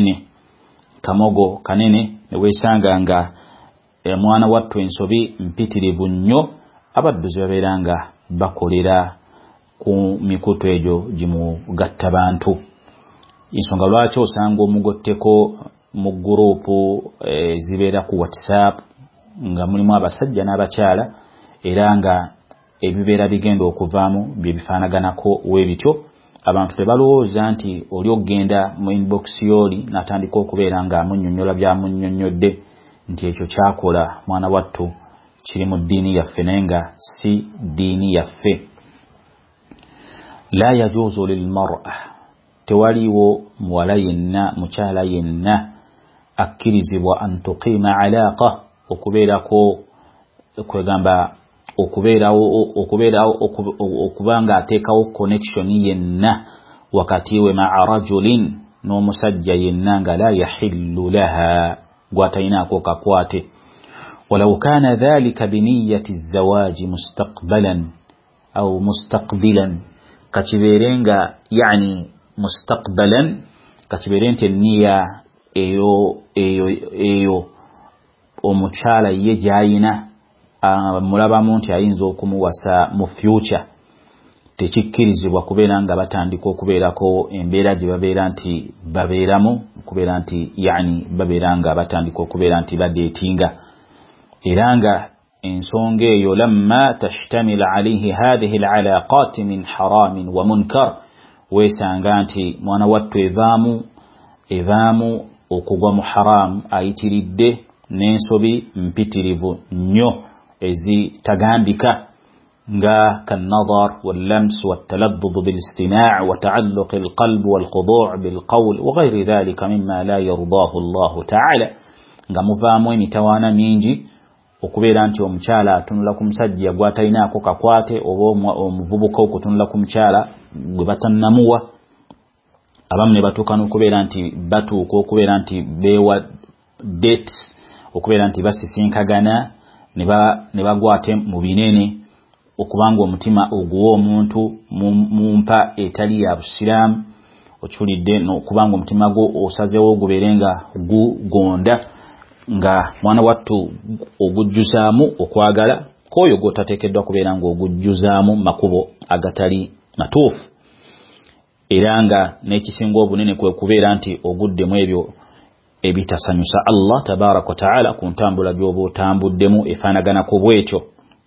S1: kanene ne weesanga nga mwana wattu ensobi mpitirivu nnyo abadduzi babeera nga bakolera ku mikutu egyo gimugatta bantu. Ensonga lwaki osanga omugotteko mu gurupu zibeera ku WhatsApp nga mulimu abasajja n'abakyala era nga ebibeera bigenda okuvaamu bye bifaanaganako webityo. Abantu tebalowooza nti oli okgenda mu inbox yoli n'atandika okubeera nga amunnyonnyola byamunnyonnyodde nti ekyo kyakola mwana wattu kiri mu ddiini yaffe naye nga si ddiini yaffe. La yajuuzu lilmar'a, tewaliwo muwala yenna mukyala yenna akkirizibwa an tuqiima alaaqa okubeerako kwegamba okuba nga ateekawo connection yenna wakati we ma'a rajulin n'omusajja yenna nga la yahillu laha gw'atalinaako kakwate. ولو كان ذلك بنية الزواج مستقبلا كتبيرينغا يعني مستقبلا كتبيرين النية eyo omukyala ye gyayina mulabamu nti ayinza okumuwasa mu future tekikkirizibwa kubeera nga batandika okubeerako embeera gye babeera nti babeeramu kubeera nti yani babeera nga batandika okubeera nti badeetinga era nga ensonga eyo lamma tashtamil alayhi hadhihi alaqat min haramin wa munkar weesanga nti mwana wattu evaamu okugwa mu haram ayitiridde n'ensobi mpitirivu nnyo ezitagambika nga kannadhar wallams wattaladdud bilistima' wa ta'alluq alqalb walkhudu' bilqawl wa ghayri dhalika mimma la yardahu Allah ta'ala nga muvaamu emitawaana mingi okubeera nti omukyala atunula ku musajja gw'atalinaako kakwate oba omuvubuka okutunula ku mukyala gwe batannamuwa. Abamu ne batuuka n'okubeera nti batuuka okubeera nti beewa date okubeera nti basisinkagana ne bagwate mu binene okubanga omutima oguwa omuntu mu mpa etali ya busiraamu okiwulidde n'okubanga omutima gwo osazeewo ogubeere nga gugonda nga mwana wattu ogujjuzaamu okwagala k'oyo gw'otateekeddwa kubeera ng'ogujjuzaamu makubo agatali matuufu era nga n'ekisinga obunene kwe kubeera nti oguddemu ebyo ebitasanyusa Allah tabaraka wa ta'ala ku ntambula gy'oba otambuddemu efaanaganako bwekyo.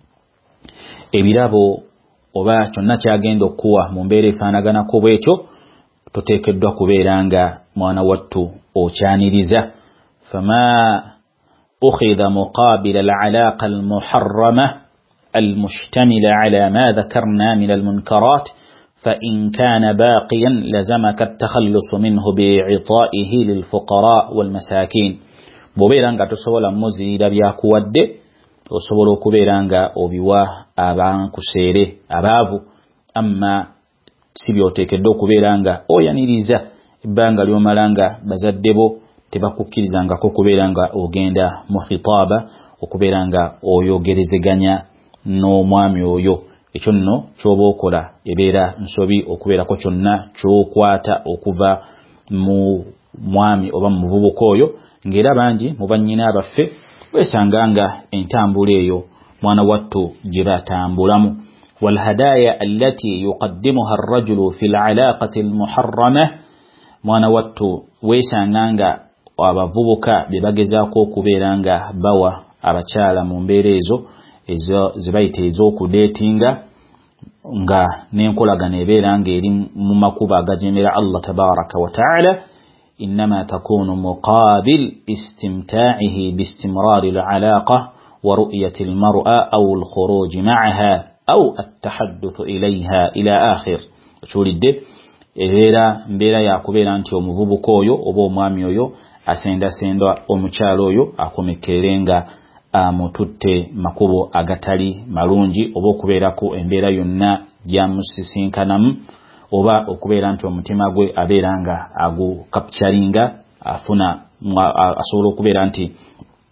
S1: Ebirabo oba kyonna kyagenda okuwa mu mbeera efaanaganako bwekyo toteekeddwa kubeera nga mwana wattu okyaniriza. فما أخذ مقابل العلاقة المحرمة المشتملة على ما ذكرنا من المنكرات فإن كان باقيا لزمك التخلص منه بإعطائه للفقراء والمساكين. بوبيرانغا تسولا مزيدا بياكوادي وسولا كوبيرانغا وبيوا أبان كسيري أبابو أما سيبيوتيكدو كوبيرانغا أو يانيريزا إبانغا اليومالانغا بزدبو tebakukkirizangako kubeera nga ogenda mu khitaaba okubeera nga oyogerezeganya n'omwami oyo. Ekyo nno ky'oba okola ebeera nsobi okubeerako kyonna ky'okwata okuva mu mwami oba mu muvubuka oyo ng'era bangi mu bannyina abaffe weesanga nga entambula eyo mwana wattu gye batambulamu. walhadaaya allati yuqaddimuha arrajulu fi alalaaqati almuharrama mwana wattu weesanga nga abavubuka bye bagezaako okubeera nga bawa abakyala mu mbeera ezo ze bayita ez'okudeetinga nga n'enkolagana ebeera ng'eri mu makubo agajemera Allah tabaraka wa ta'ala innama takunu muqabil istimtaa'ihi biistimrari al'alaaqa wa ru'yati almar'a aw alkhuruj ma'aha aw at-tahadduth ilayha ila akhir. Kiwulidde ebeera mbeera yakubeera nti omuvubuka oyo oba omwami oyo asendasendwa omukyalo oyo akomekere nga amututte makubo agatali malungi oba okubeerako embeera yonna gyamusisinkanamu oba okubeera nti omutima gwe abeera nga agukapcharinga asobola okubeera nti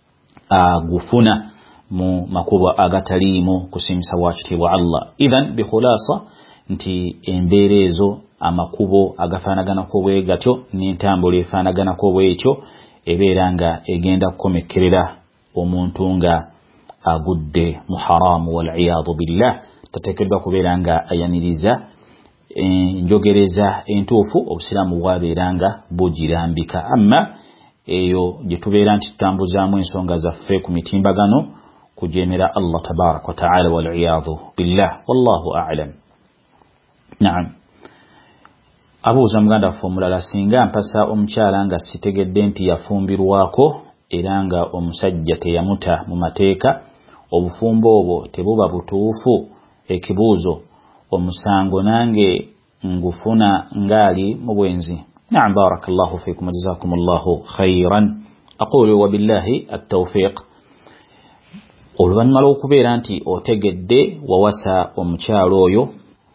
S1: agufuna mu makubo agataliimu kusimisa wakitiibwa Allah. Idhan bikhulasa nti embeera ezo amakubo agafaanaganako bwe gatyo n'entambula efaanaganako bwetyo ebeera nga egenda kukomekkerera omuntu nga agudde mu haramu wal'iyadu billah. Tateekeddwa kubeera nga ayaniriza njogereza entuufu obusiraamu bwabeera nga bugirambika. Amma eyo gye tubeera nti tutambuzaamu ensonga zaffe ku mitimbagano kujeemera Allah tabaraka wa ta'ala wal'iyadu billah, wallahu a'lam. Naam. Abuuza muganda waffe omulala, singa mpasa omukyala nga sitegedde nti yafumbirwako era nga omusajja teyamuta mu mateeka, obufumbo obwo tebuba butuufu? Ekibuuzo, omusango nange ngufuna ngali mu bwenzi. Naam, barakallahu fikum, jazakumullahu khairan. Aqulu wa billahi at-tawfiq. Oluvannyuma lw'okubeera nti otegedde wawasa omukyalo oyo,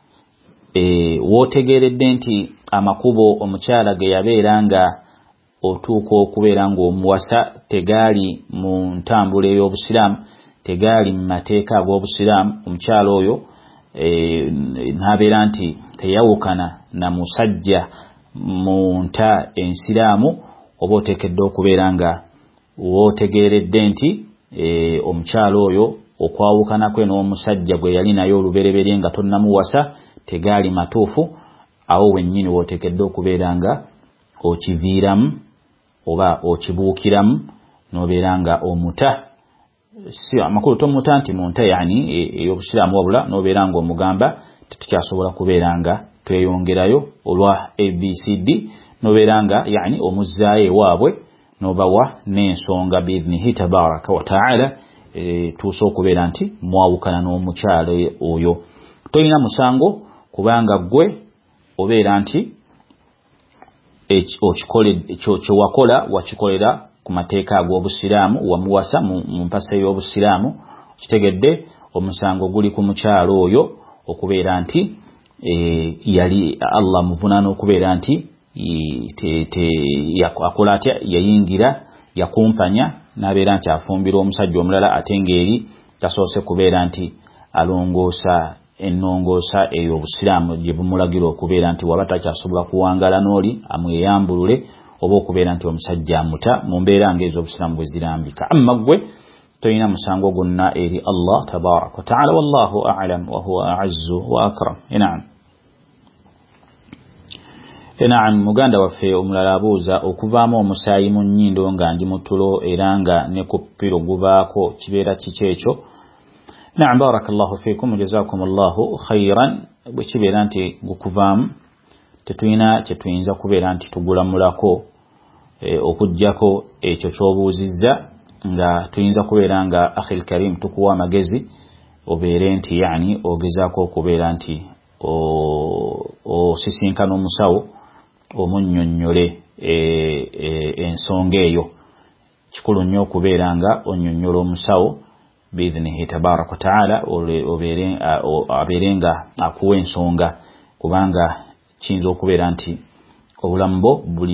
S1: wootegeredde nti amakubo omukyala ge yabeera nga otuuka okubeera ng'omuwasa tegaali mu ntambula ey'obusiraamu, tegaali mu mateeka ag'obusiraamu, omukyala oyo n'abeera nti teyawukana na musajja mu nta ensiraamu, oba oteekeddwa okubeera nga wootegeredde nti omukyala oyo okwawukana kwe n'omusajja gwe yali naye olubereberye nga tonnamuwasa tegaali matuufu, awo wennyini wooteekeddwa okubeera nga okiviiramu oba okibuukiramu n'obeera nga omuta. Si amakulu tomuta nti munta yani ey'obusiraamu, wabula n'obeera nga omugamba tetukyasobola kubeera nga tweyongerayo olwa ABCD, n'obeera nga yani omuzzaayo ewaabwe n'obawa n'ensonga biidhnihi tabaraka wa ta'ala, tuusa okubeera nti mwawukana n'omukyala oyo. Tolina musango kubanga gwe obeera nti ekyo wakola wakikolera ku mateeka ag'obusiraamu, wamuwasa mu mpasa y'obusiraamu. Kitegedde omusango guli ku mukyalo oyo okubeera nti yali Allah muvunaana okubeera nti akola atya, yayingira yakumpanya n'abeera nti afumbira omusajja omulala ate ng'eri tasoose kubeera nti alongoosa ennongoosa ey'obusiraamu gye bumulagira okubeera nti waba takyasobola kuwangala n'oli amweyambulule, oba okubeera nti omusajja amuta mu mbeera ng'ez'obusiraamu bwe zirambika. Amma gwe tolina musango gwonna eri Allah tabaraka wa ta'ala, wallahu a'lam wa huwa a'azzu wa akram. Naam, muganda waffe omulala abuuza, okuvaamu omusaayi mu nnyindo nga ndi mu tulo era nga ne ku ppiro gubaako kibeera kiki ekyo? Naam, barakallahu fikum, jazakumullahu khairan. Bwe kibeera nti gukuvaamu tetulina kye tuyinza kubeera nti tugulamulako okuggyako ekyo ky'obuuzizza, nga tuyinza kubeera nga akhil karim tukuwa amagezi obeere nti yani ogezaako okubeera nti osisinkana omusawo omunnyonnyole ensonga eyo. Kikulu nnyo okubeera nga onnyonnyola omusawo biidhnihi tabaraka wa ta'ala, abeere nga akuwa ensonga, kubanga kiyinza okubeera nti obulamu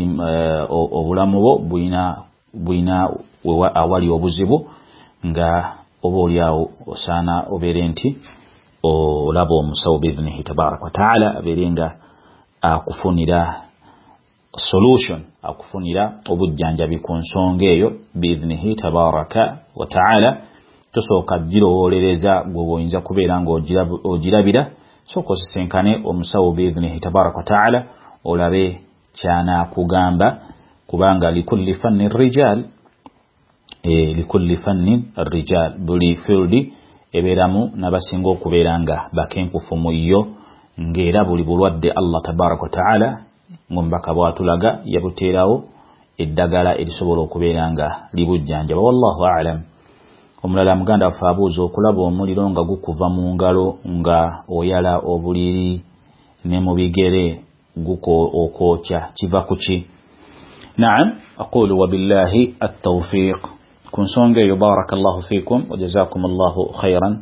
S1: bwo bulina awali obuzibu, nga oba oliawo osaana obeere nti olaba omusawo biidhnihi tabaraka wa ta'ala, abeere nga akufunira solution, akufunira obujjanjabi ku nsonga eyo biidhnihi tabaraka wa ta'ala. Tosooka girowolereza gwe oyinza kubeera nga ogirabira, sooka osisinkane omusawo biidhnihi tabaraka wa ta'ala olabe kyanaakugamba, kubanga likulli fannin rijal, likulli fannin rijal, buli field ebeeramu n'abasinga okubeera nga bakenkufu mu yo, ng'era buli bulwadde Allah tabaraka wa ta'ala ng'omubaka bw'atulaga yabuteerawo eddagala erisobola okubeera nga libujjanjaba, wallahu a'lam. Omulala muganda waffe abuuza, okulaba omuliro nga gukuva mu ngalo nga oyala obuliri ne mu bigere okwokya kiva ku ki? Naam, aqulu wa billahi at-tawfiq. Ku nsonga eyo barakallahu fikum wa jazakumullahu khairan.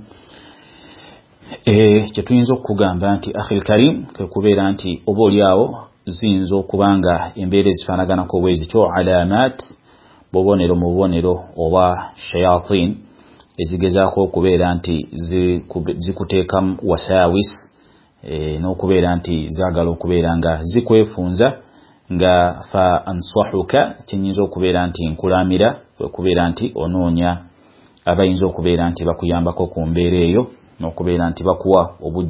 S1: Kye tuyinza okugamba nti akhil karim kwe kubeera nti oba oliawo ziyinza okubanga embeera ezifaanaganako bwe zityo alamat bubonero mu bubonero oba shayatin ezigezaako okubeera nti zikuteeka wasawis n'okubeera nti zaagala okubeera nga zikwefunza nga fa answahuka kyenyinza okubeera nti nkulamira okubeera nti onoonya abayinza okubeera nti bakuyambako ku mbeera eyo n'okubeera nti bakuwa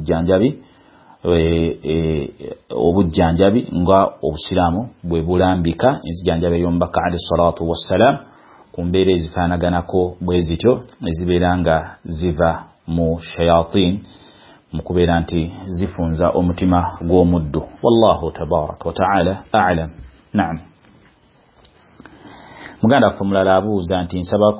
S1: obujjanjabi nga obusiraamu bwe bulambika ezijanjaba ey'omubaka alayhi salatu wassalam ku mbeera ezifaanaganako bwe zityo ezibeera nga ziva mu shayatin mu kubeera nti zifunza omutima gw'omuddu. Wallahu tabaraka wa ta'ala a'lam. Naam. Muganda waffe mulala abuuza nti nsaba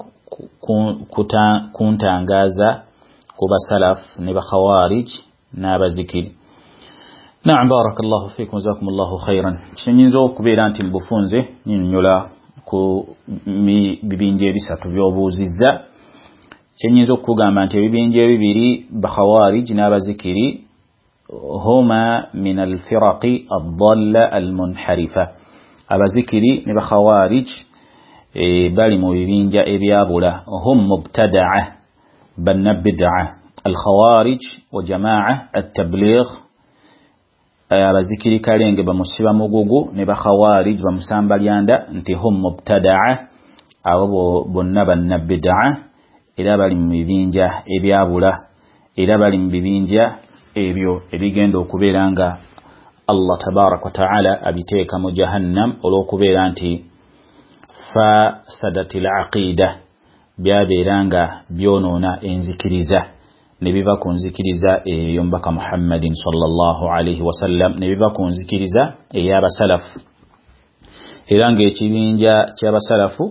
S1: kuntangaaza ku basalaf ne bakhawarij n'abazikiri. Naam, barakallahu fikum, jazakumullahu khairan. Kinyinza okubeera nti mbufunze nnyonnyola ku bibinja ebisatu by'obuuzizza. Kinyinza okugamba nti ebibinja ebibiri bakhawarij n'abazikiri huma min alfiraqi ad-dalla almunharifa. Abazikiri ne bakhawarij bali mu bibinja ebyabula. Hum mubtada'a banna bid'a. Alkhawarij wa jama'a at-tabligh abazikiri kalenge bamusiba mugugu ne bakhawarij bamusamba lyanda nti hum mubtada'a abo bonna banna bid'a era bali mu bibinja ebyabula era bali mu bibinja ebyo ebigenda okubeera nga Allah tabarak wa ta'ala abiteeka mu jahannam olw'okubeera nti fasadatil aqida byabeera nga byonoona enzikiriza ne biva ku nzikiriza ey'omubaka Muhammadin sallallahu alayhi wasallam ne biva ku nzikiriza ey'abasalafu era ng'ekibinja ky'abasalafu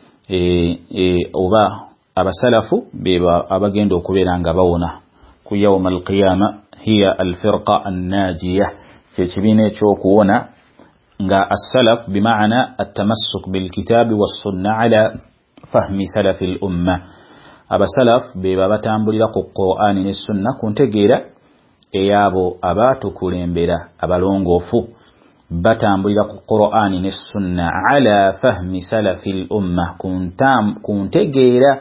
S1: oba abasalafu beba abagenda okubeera nga bawona ku yawm al-qiyama hiya al-firqa an-najiyah ky'ekibiina ekyokuwona nga as-salaf bimaana at-tamassuk bil-kitabi was-sunnah ala fahmi salafi al-umma. Abasalaf beba batambulira ku Qur'ani ne Sunna ku ntegeera eyabo abatukulembera abalongoofu batambulira ku Qur'ani ne Sunna ala fahmi salafi al-umma ku ntegeera.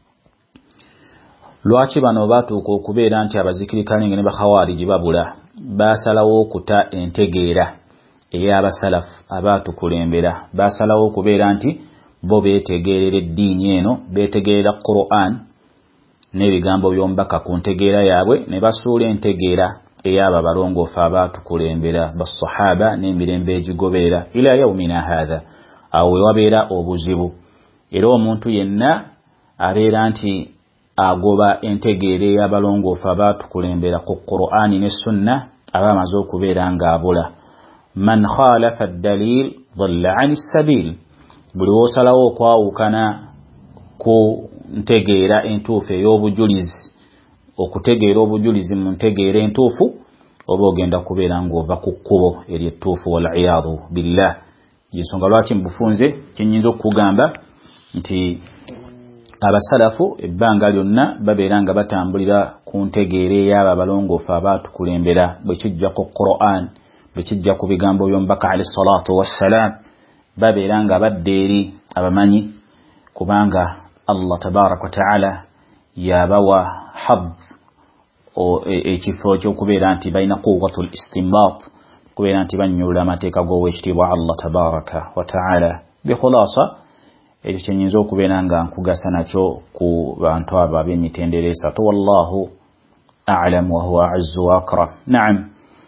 S1: Lwaki bano batuuka okubeera nti abazikiri kalenge ne bakhawariji babula basalawo okuta entegeera ey'abasalafu abatukulembera basalawo okubeera nti bo beetegeerera eddiini eno beetegeerera Qur'an n'ebigambo by'omubaka ku ntegeera yaabwe ne basuula entegeera ey'abo abalongoofu abatukulembera basahaba n'emirembe egigoberera ila yawmina haadha. Awo we wabeera obuzibu era omuntu yenna abeera nti agoba entegeera ey'abalongoofu abatukulembera ku Qur'ani ne Sunna aba amaze okubeera ng'abula. Man khalafa ad-dalil dhalla 'ani as-sabil. Buli wosalawo okwawukana ku ntegeera entuufu ey'obujulizi okutegeera obujulizi mu ntegeera entuufu oba ogenda kubeera ng'ova ku kkubo eryettuufu wal-'iyadhu billah. Y'ensonga lwaki mbufunze kinyinza okugamba nti abasalafu ebbanga lyonna babeera nga batambulira ku ntegeera ey'abo abalongoofu abatukulembera bwe kijja ku Qur'an bwe kijja ku bigambo by'omubaka alayhi salatu wassalam babeera nga badda eri abamanyi kubanga Allah tabaraka wa ta'ala yabawa hadh ekifo ky'okubeera nti balina quwwatul istinbat kubeera nti bannyulula amateeka g'owekitiibwa Allah tabaraka wa ta'ala. Bikhulasa ekyo kyenyinza okubeera nga nkugasa nakyo ku bantu abo ab'emitendera esatu. Wallahu a'lam wa huwa a'azzu wa akram. Naam.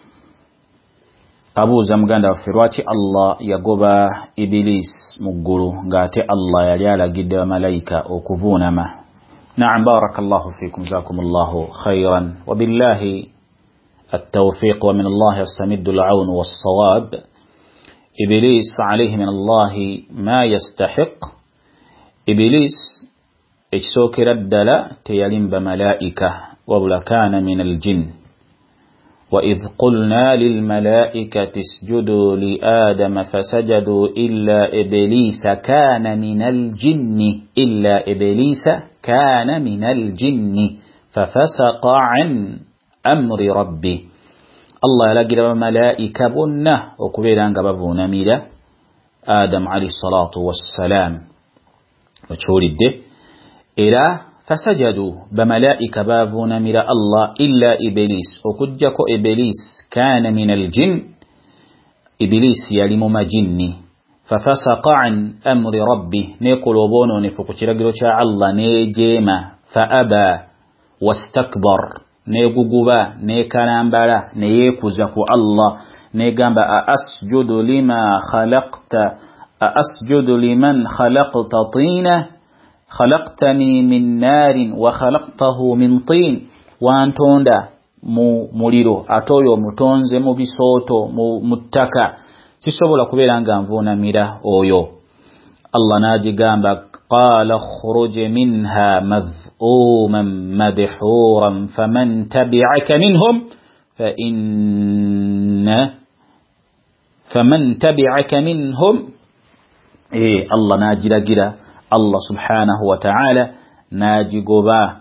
S1: Abuuza muganda waffe lwaki Allah yagoba Iblis mu ggulu ng'ate Allah yali alagidde bamalayika okuvuunama. Naam, barakallahu fikum, jazakumullahu khairan wa billahi at-tawfiq wa min Allah yastamiddu al-'awn was-sawab. Iblis alayhi min Allah ma yastahiq. Iblis ekisookera ddala teyalimba malaika wabula kaana min al-jinn. وإذ قلنا للملائكة اسجدوا لآدم فسجدوا إلا إبليس كان من الجن ففسق عن أمر ربه. الله يلاقي الملائكة بنا وكبيرا قبضونا ميلا آدم عليه الصلاة والسلام okyolidde era fasajadu bamalaika bavunamira Allah illa iblis okujjako iblis kana min aljin iblis yali mu majinni fafasaqa an amri rabbi nekolobono ne fukukiragiro kya Allah nejema faaba wastakbar neguguba nekalambala neyekuza ku Allah negamba asjudu liman khalaqta tina khalaqtani min narin wa khalaqtahu min tin wantonda mu muliro atoyo mutonze mu bisooto mu ttaka sisobola kubeera nga nvuunamira oyo Allah najigamba qala khruj minha madhuman madhuran faman tabi'aka minhum Allah najiragira Allah subhanahu wa ta'ala najigoba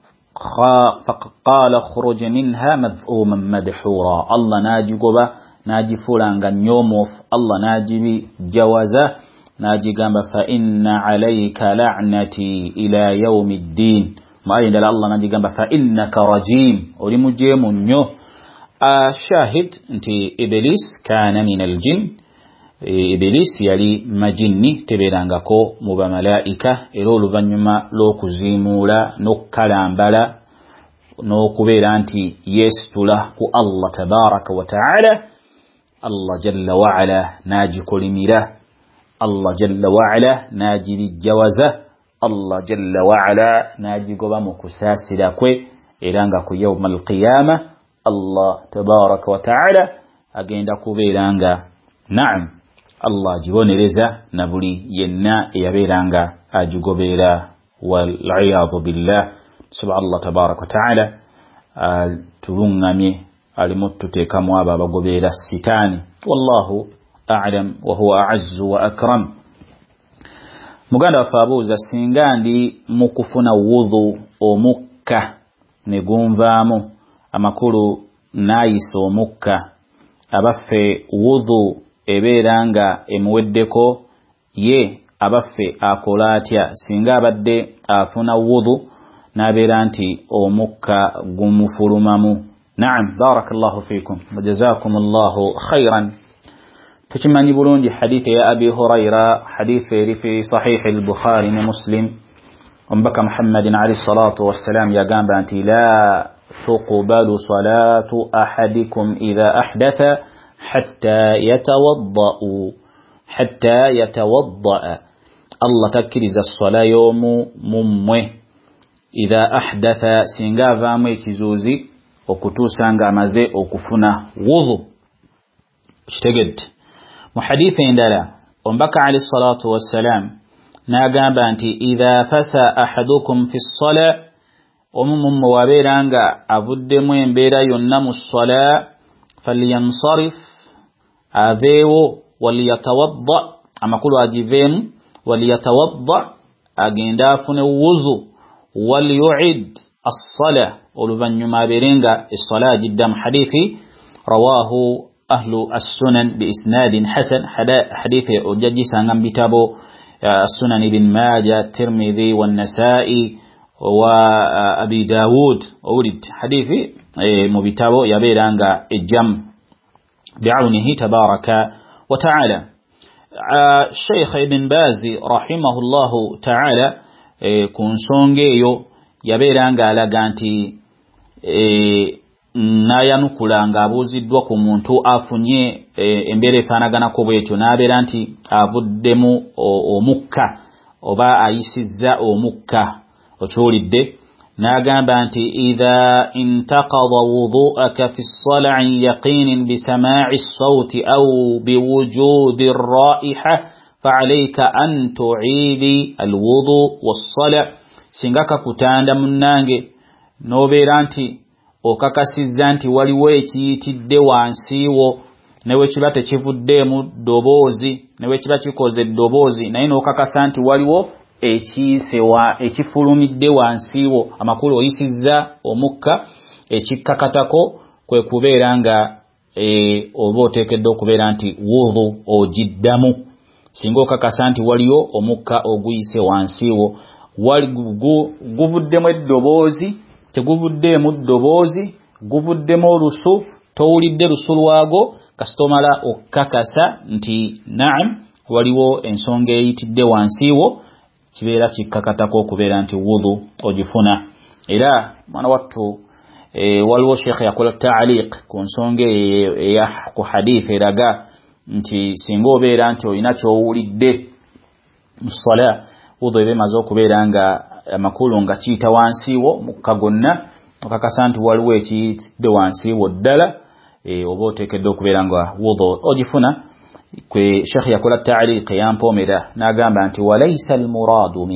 S1: qala khruj minha madhuman madhura Allah najigoba najifulanga nyomof Allah najibi jawaza najigamba fa inna alayka la'nati ila yawmiddin maali ndala Allah najigamba fa innaka rajim oli mujemu nnyo shahid nti iblis kana min aljin iblis yali majinni teberangako mu bamalaika era oluvanyuma l'okuzimula n'okkalambala n'okubeera nti yesitula ku Allah tabaraka wa ta'ala Allah jalla wa ala najikolimira Allah jalla wa ala najibijawaza Allah jalla wa ala najigoba mu kusaasira kwe era nga ku yawmal qiyama Allah tabaraka wa ta'ala agenda kubeeranga naam Allah jibonereza na buli yenna eyabeeranga ajigobeera wal-iyadhu billah subhanallah tabaraka wa ta'ala tulungamye alimututeekamu abo abagobeera sitaani wallahu a'lam wa huwa a'azzu wa akram muganda waffe abuuza singa ndi mu kufuna wudhu omukka ne gunvaamu amakulu naayisa omukka abaffe wudhu ebeera nga emuweddeko ye abaffe akola atya singa abadde afuna wudhu n'abeera nti omukka gumufulumamu naam barakallahu fikum wa jazakumullahu khairan tukimanyi bulungi hadithi ya abi hurayra hadithi eri fi sahihi al-bukhari ne muslim omubaka muhammadin alayhi salatu wassalam yagamba nti la tuqbalu salatu ahadikum idha ahdatha hatta yatawadda Allah takkiriza sala y'omu mummwe idha ahdatha singa avaamu ekizuuzi okutuusa nga amaze okufuna wudhu kitegedde mu hadithi endala omubaka alayhi salatu wassalam n'agamba nti idha fasa ahadukum fi ssala omu mummwe wabeera nga avuddemu embeera yonna mu ssala falyansarif aveewo waliyatawadda amakulu agiveemu waliyatawadda agenda afune wudhu waliyu'id as-sala oluvanyuma abeerenga essala agiddamu hadithi rawahu ahlu as-sunan bi isnadin hasan hadithi ojagisanga mu bitabo as-sunan ibn majah tirmidhi wan-nasa'i wa abi daud owulid hadithi mu bitabo yabeeranga ejjamu bi'awnihi tabaraka wa ta'ala Sheikh Ibn Baz rahimahullahu ta'ala ku nsonga eyo yabeeranga alaga nti nayanukula ng'abuuziddwa ku muntu afunye embeera efaanaganako bwetyo n'abeera nti avuddemu omukka oba ayisizza omukka okyolidde n'agamba nti idha intaqada wudu'aka fi as-sal'i yaqinin bi sama'i as-sawti aw bi wujudi ar-ra'iha fa'alayka an tu'idi al-wudu was-sala' singa kakutanda munnange n'obeera nti okakasizza nti waliwo ekiyitidde wansiiwo newe kiba tekivuddeemu ddoboozi newe kiba kikoze eddoboozi naye n'okakasa nti waliwo ekiyisewa ekifulumidde wansiiwo amakulu oyisizza omukka ekikkakatako kwe kubeera nga oba oteekedde okubeera nti wudhu ogiddamu singa okakasa nti waliyo omukka oguyise wansiwo wali guvuddemu eddoboozi teguvuddeemu ddoboozi guvuddemu olusu towulidde lusu lwago kasitomala okakasa nti naam waliwo ensonga eyitidde wansiwo kibeera kikkakatako okubeera nti wudhu ogifuna. Era mwana wattu waliwo sheikh yakola ta'liq ku nsonga eya ku hadith eraga nti singa obeera nti olina kyowulidde mu ssala wudhu ebemaze okubeera nga amakulu nga kiyita wansiwo mukka gonna okakasa nti waliwo ekiyitidde wansiwo ddala oba oteekedde okubeera nga wudhu ogifuna. kwe sheikh yakola ta'liq yampomera n'agamba nti walaysa almuradu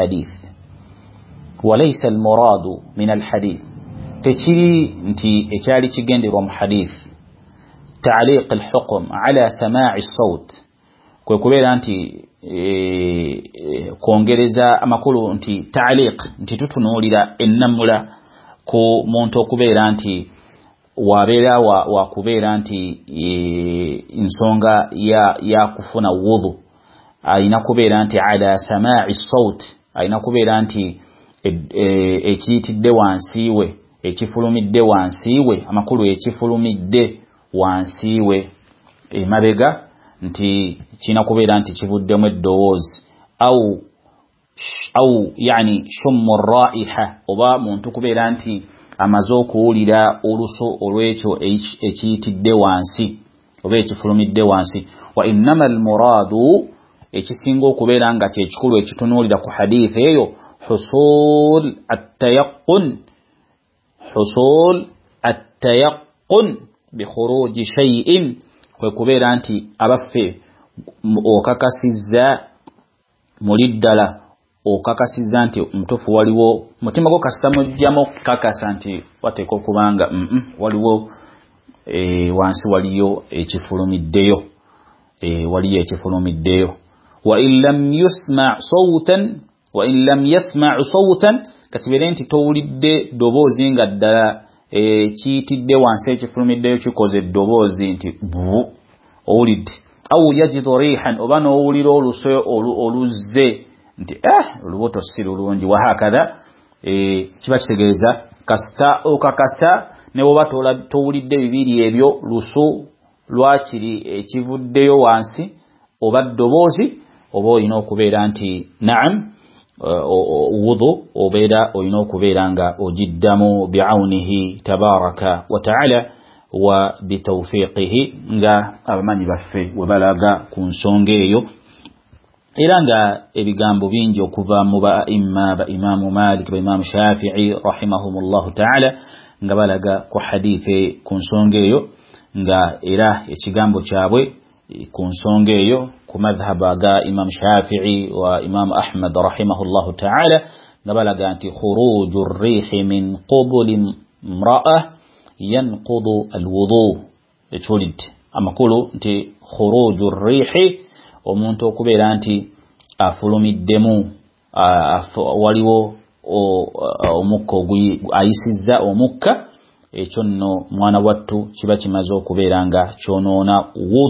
S1: min alhadith tekiri nti ekyali kigenderwa mu hadith ta'liq alhukm ala sama'i as-sawt kwe kubeera nti kwongereza amakulu nti ta'liq nti tutunuulira ennamula ku muntu okubeera nti wabeera wa kubeera nti ensonga ya kufuna wudhu ayina kubeera nti ala sama'i as-sawt ayina kubeera nti ekiyitidde wansiwe ekifulumidde wansiwe amakulu ekifulumidde wansiwe emabega nti kina kubeera nti kivuddemu eddoboozi au yani shummu raiha oba muntu kubeera nti amaze okuwulira oluso olw'ekyo ekiyitidde wansi oba ekifulumidde wansi. Wa innama almuradu ekisinga okubeera nga kyekikulu ekitunuulira ku hadith eyo husul at-tayaqqun bi khuruji shay'in kwe kubeera nti abaffe okakasizza muliddala okakasizza nti omutufu waliwo mutima gwo kasita mujjamo kakasa nti wateeka okubanga waliwo wansi waliyo ekifulumiddeyo waliyo ekifulumiddeyo. wa in lam yasma' sawtan katibere nti towulidde doboozi nga ddala kiyitidde wansi ekifulumiddeyo kikoze eddoboozi nti owulidde au yajidu rihan oba n'owulira oluso oluzze nti olubuto si lulungi wahakadha kiba kitegeeza kasita okakasa ne bwoba towulidde bibiri ebyo lusu lwakiri ekivuddeyo wansi oba ddoboozi oba olina okubeera nti naam wudhu obeera olina okubeera nga ogiddamu bi'awnihi tabaraka wa ta'ala wa bitawfiqihi nga abamanyi baffe webalaga ku nsonga eyo. Era nga ebigambo bingi okuva mu ba'imma ba Imam Malik ba Imam Shafi'i rahimahumullahu ta'ala nga balaga ku hadithi ku nsonga eyo nga era ekigambo kyabwe ku nsonga eyo ku madhhaba ga Imam Shafi'i wa Imam Ahmad rahimahullahu ta'ala nga balaga nti khuruju ar-rih min qubul imra'a yanqudu al-wudu ekyolid amakulu nti khuruju ar-rih omuntu okubeera nti afulumiddemu waliwo omukka ayisizza omukka ekyo nno mwana wattu kiba kimaze okubeera nga kyonoona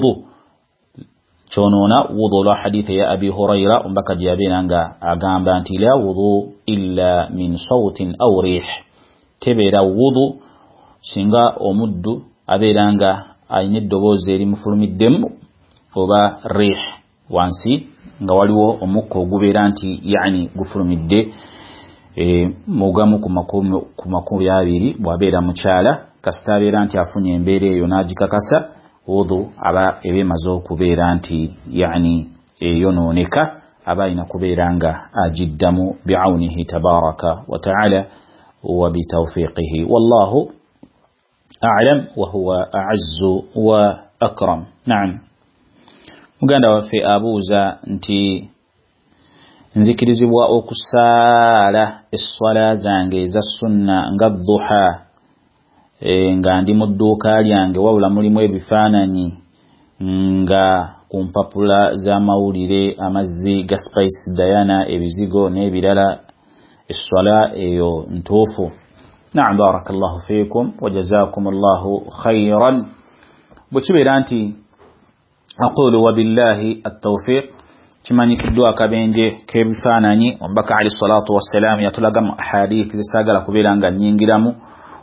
S1: wudhu lwa hadithi ya Abi Hurayra ombaka gye yabeera nga agamba nti la wudhu illa min sawtin aw rih tebeera wudhu singa omuddu abeera nga alina eddoboozi erimufulumiddemu oba rih wansi nga waliwo omukka ogubeera nti yani gufulumidde mugamu ku makumi abiri bwabeera mukyala kasita abeera nti afunye embeera eyo n'agikakasa wudhu aba ebemaze okubeera nti yani eyonooneka aba alina kubeera nga agiddamu bi'awnihi tabaraka wa ta'ala wa bitawfiqihi wallahu a'lam wa huwa a'azzu wa akram. Naam, muganda waffe abuuza nti nzikirizibwa okusaala esswala zange eza sunna nga duha nga ndi mu dduuka lyange wabula mulimu ebifaananyi nga ku mpapula z'amawulire amazzi ga Spice Diana ebizigo n'ebirala esswala eyo ntuufu? Naam, barakallahu fiikum wa jazakumullahu khayran. Bwe kibeera nti aqulu wa billahi at-tawfiq kimanyikiddwa akabenje k'ebifaananyi omubaka alayhi salatu wassalam yatulaga mu hadithi zisagala kubeera nga nnyingiramu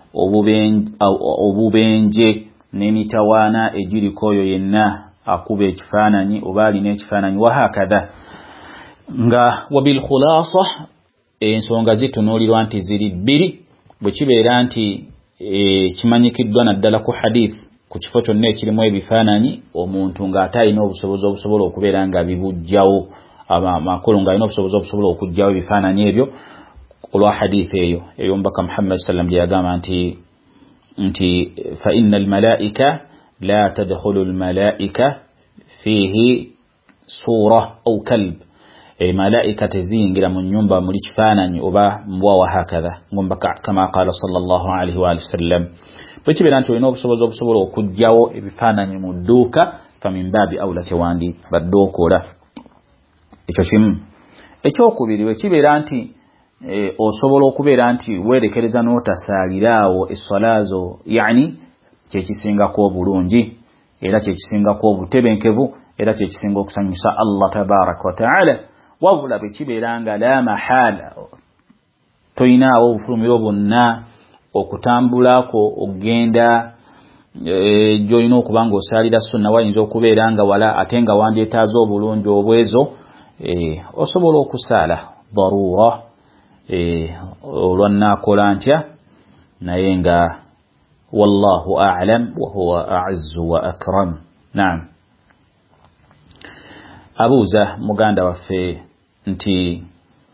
S1: obubenje n'emitawaana egiriko oyo yenna akuba ekifaananyi oba alina ekifaananyi wahakadha nga wabil khulasa ensonga zitunuulirwa nti ziri bbiri bwe kibeera nti kimanyikiddwa naddala ku hadith ku kifo kyonna ekirimu ebifaananyi omuntu ng'ate alina obusobozi obusobola okubeera nga bibujjawo amakulu ng'alina obusobozi obusobola okugjawo ebifaananyi ebyo olwa hadith eyo ey'omubaka Muhammad sallam gye yagamba nti fa inna almalaika la tadkhulu almalaika fihi sura au kalb malaika teziyingira mu nnyumba muli kifaananyi oba mbwa wahakadha ngombaka kama qala sallallahu alaihi wa sallam bwe kibeera nti olina obusobozi obusobola okugjawo ebifaananyi mu dduuka famin baabi awla tewandi badde okola ekyo kimu. Ekyokubiri bwe kibeera nti osobola okubeera nti weerekereza n'otasaaliraawo essalaazo yani kyekisingako obulungi era kyekisingako obutebenkevu era kyekisinga okusanyusa Allah tabaraka wa ta'ala wabula bwe kibeera nga la mahala toyinaawo obufulumiro bwonna okutambulako ogenda gy'olina okuba nga osaalira sunna wayinza okubeera nga wala ate nga wandyetaaza obulungi obwezo osobola okusaala darura olwannaakola ntya naye nga wallahu a'lam wa huwa a'azzu wa akram. Naam. Abuuza muganda waffe nti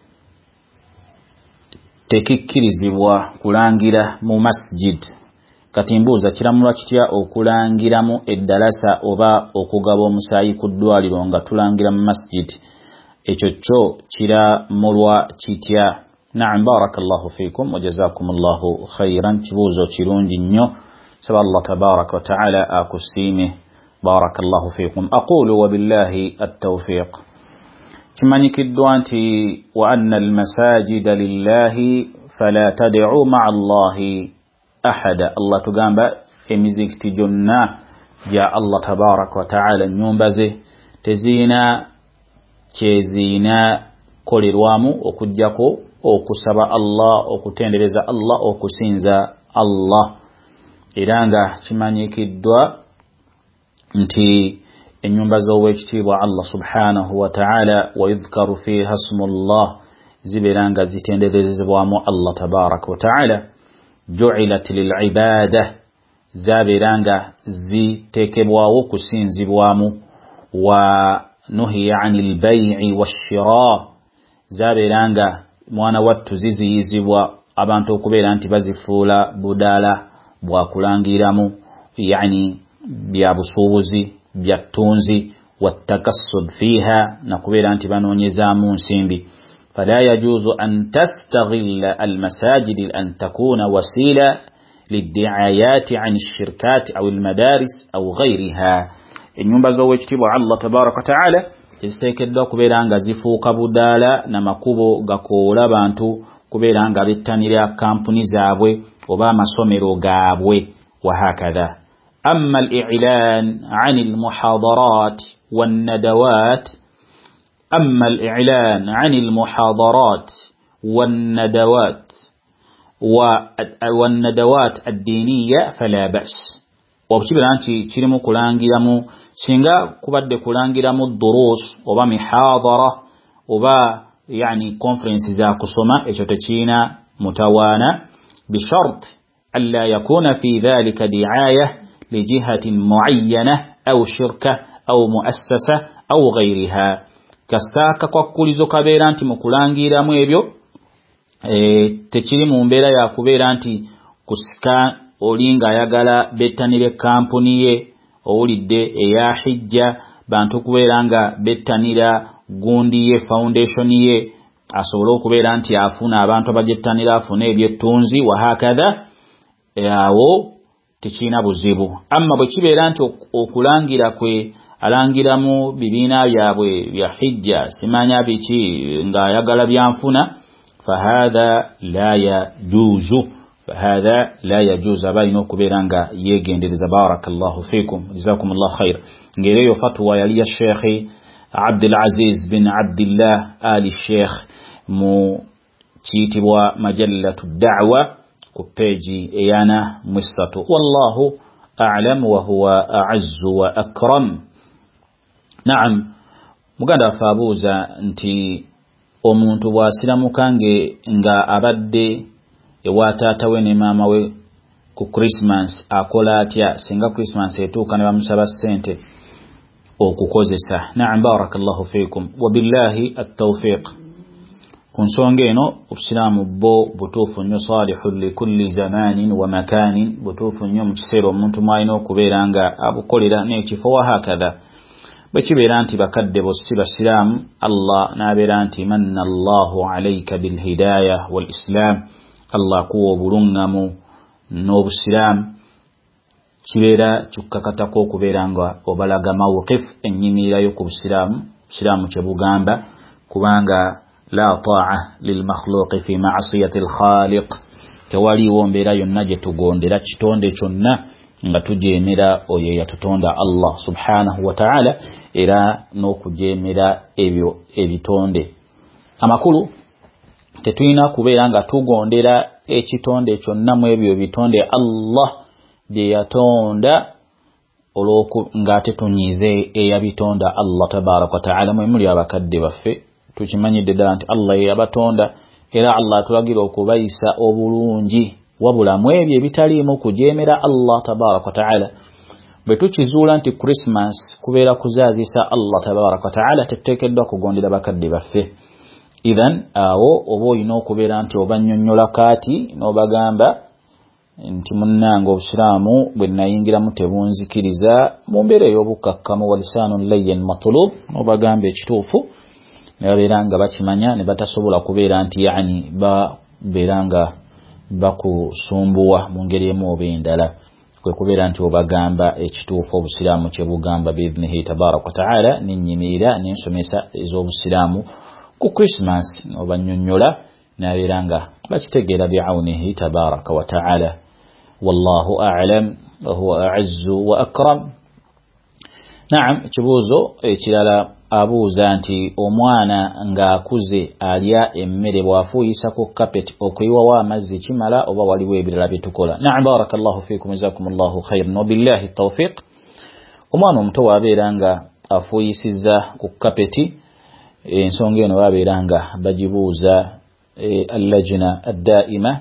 S1: tekikkirizibwa kulangira mu masjid kati mbuuza kiramulwa kitya okulangiramu eddalasa oba okugaba omusaayi ku ddwaliro nga tulangira mu masjid ekyo kyo kiramulwa kitya? Naam, barakallahu fiikum wa jazakumullahu khairan. Kibuuzo kirungi nnyo, saba Allah tabaraka wa ta'ala akusiime. barakallahu fiikum. Aqulu wa billahi at-tawfiq. kimanyikiddwa nti wa anna al-masajida lillahi fala tad'u ma'a Allahi ahada. Allah tugamba emizikiti gyonna gya Allah tabaraka wa ta'ala nnyumba ze teziina kyezina kolerwamu okujjako okusaba Allah, okutendereza Allah, okusinza Allah. Era nga kimanyikiddwa nti ennyumba z'owekitiibwa Allah subhanahu wa ta'ala wa yudhkaru fiha ismullah zibeera nga zitenderezebwamu Allah tabaraka wa ta'ala ju'ilat lil'ibada zabeera nga ziteekebwawo kusinzibwamu wa nuhiya 'anil bay'i wash-shira zabeera nga mwana wattu ziziyizibwa abantu okubeera nti bazifuula budaala bwa kulangiramu yani bya busuubuzi bya ttunzi wattakassub fiha na kubeera nti banoonyezaamu nsimbi. فلا يجوز أن تستغل المساجد أن تكون وسيلة للدعايات عن الشركات أو المدارس أو غيرها. النيومبا زوجتبوا الله تبارك وتعالى تستيكدوا كبيرا nga zifuuka budaala na makubo gakoola bantu kubeera nga bettanira kampuni zaabwe oba amasomero gaabwe وهكذا. أما الإعلان عن المحاضرات والندوات والندوات الدينية فلا بأس. وبكبير أنت كلمة كلانجرامو سينغا كبد كلانجرامو الدروس وبا محاضرة وبا يعني كونفرنس ذا كسوما إشتتشينا متوانا بشرط ألا يكون في ذلك دعاية لجهة معينة أو شركة أو مؤسسة أو غيرها. kasaka kwa kulizo kabeera nti mukulangiramu ebyo tekiri mu mbeera ya kubeera nti kusika olinga ayagala bettanire kampuni ye owulidde eya hijja bantu kubeera nga bettanira gundi ye foundation ye asobole okubeera nti afuna abantu abajettanira afuna ebyettunzi wahakadha awo tekirina buzibu. Amma bwe kibeera nti okulangira kwe alangiramu bibiina byabwe bya hijja simanya biki nga ayagala byanfuna fahadha la yajuzu abalina okubeera nga yeegendereza. barakallahu fiikum jazakumullahu khair. Ng'ereyo fatwa yali ya Sheikh Abdul Aziz bin Abdullah Ali Sheikh mu kiyitibwa Majallatu Da'wa ku peji eyana mwisatu. Wallahu a'lam wa huwa a'azzu wa akram. Naam, muganda fabuza nti omuntu bw'asiramuka nga abadde ewa taata we ne maama we ku Christmas akola atya singa Christmas etuuka ne bamusaba ssente okukozesa. Naam, barakallahu fiikum wa billahi at-tawfiq. Ku nsonga eno obusiraamu bwo butuufu nnyo, salihu li kulli zamanin wa makanin, butuufu nnyo mu kiseera omuntu mwalina okubeera nga abukolera n'ekifo wa hakadha. Bwe kibeera nti bakadde bo si basiraamu, Allah n'abeera nti manna Allahu alayka bil hidaya wal islam, Allah kuwa obulungamu n'obusiraamu, kibeera kikakatako okubeera nga obalaga mawqif ennyimirayo ku busiraamu, busiraamu kye bugamba, kubanga la ta'a lil makhluqi fi ma'siyati al khaliq. Tewaliwo mbeera yonna gye tugondera kitonde kyonna nga tujeemera oyo yatutonda Allah subhanahu wa ta'ala, era n'okujeemera ebyo ebitonde amakulu. Tetulina kubeera nga tugondera ekitonde kyonna mu ebyo bitonde Allah bye yatonda ng'ate tunyize eyabitonda Allah tabaraka wa ta'ala. Mwe muli abakadde baffe tukimanyidde ddala nti Allah ye yabatonda, era Allah atulagira okubayisa obulungi, wabula mu ebyo ebitaliimu kujeemera Allah tabaraka wa ta'ala. Bwe tukizuula nti Christmas kubeera kuzaazisa Allah tabaraka wa ta'ala, tetuteekeddwa kugondera bakadde baffe. Idhan awo oba olina okubeera nti obannyonnyola kaati n'obagamba nti munnange obusiraamu bwe nayingiramu tebunzikiriza, mu mbeera ey'obukakkamu wa lisaanun layyin matlub, n'obagamba ekituufu ne babeera nga bakimanya ne batasobola kubeera nti yani babeera nga bakusumbuwa mu ngeri emu oba endala. Kwe kubeera nti obagamba ekituufu obusiraamu kye bugamba biidhnihi tabaraka wa ta'ala, n'ennyimirira n'ensomesa ez'obusiraamu ku Christmas n'obannyonnyola n'abeera nga bakitegeera bi'awnihi tabaraka wa ta'ala. Wallahu a'lam wa huwa a'azzu wa akram. Naam, ekibuuzo ekirala abuuza nti omwana ng'akuze alya emmere bw'afuuyisa ku kapeti okuyiwawo amazzi kimala oba waliwo ebirala bye tukola? Naam, barakallahu fiikum, jazakumullahu khairan wa billahi tawfiq. Omwana omuto bw'abeera nga afuuyisizza ku kapeti, ensonga eno babeera nga bagibuuza allajna addaima.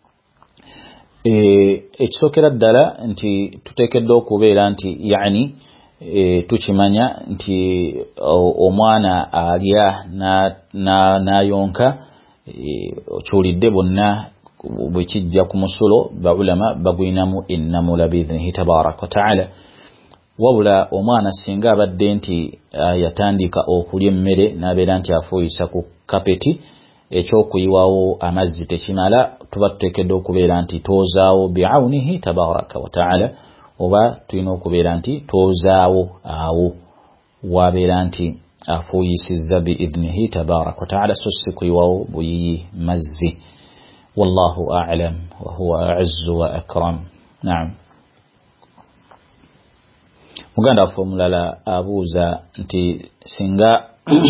S1: Ekisookera ddala nti tuteekeddwa okubeera nti yani tukimanya nti omwana alya n'ayonka, okiwulidde bonna bwe kijja ku musulo baulama bagwinamu ennamula biidhnihi tabaraka wa ta'ala. Wabula omwana singa abadde nti yatandika okulya emmere n'abeera nti afuuyisa ku kapeti, ekyokuyiwawo amazzi tekimala, tuba tuteekeddwa okubeera nti toozaawo bi'awnihi tabaraka wa ta'ala, oba tulina okubeera nti toozaawo awo wabeera nti afuuyisizza biidhnihi tabaraka wa ta'ala, so si kuyiwawo buyiyi mazzi. Wallahu a'lam wa huwa a'azzu wa akram. Naam. Muganda waffe omulala abuuza nti singa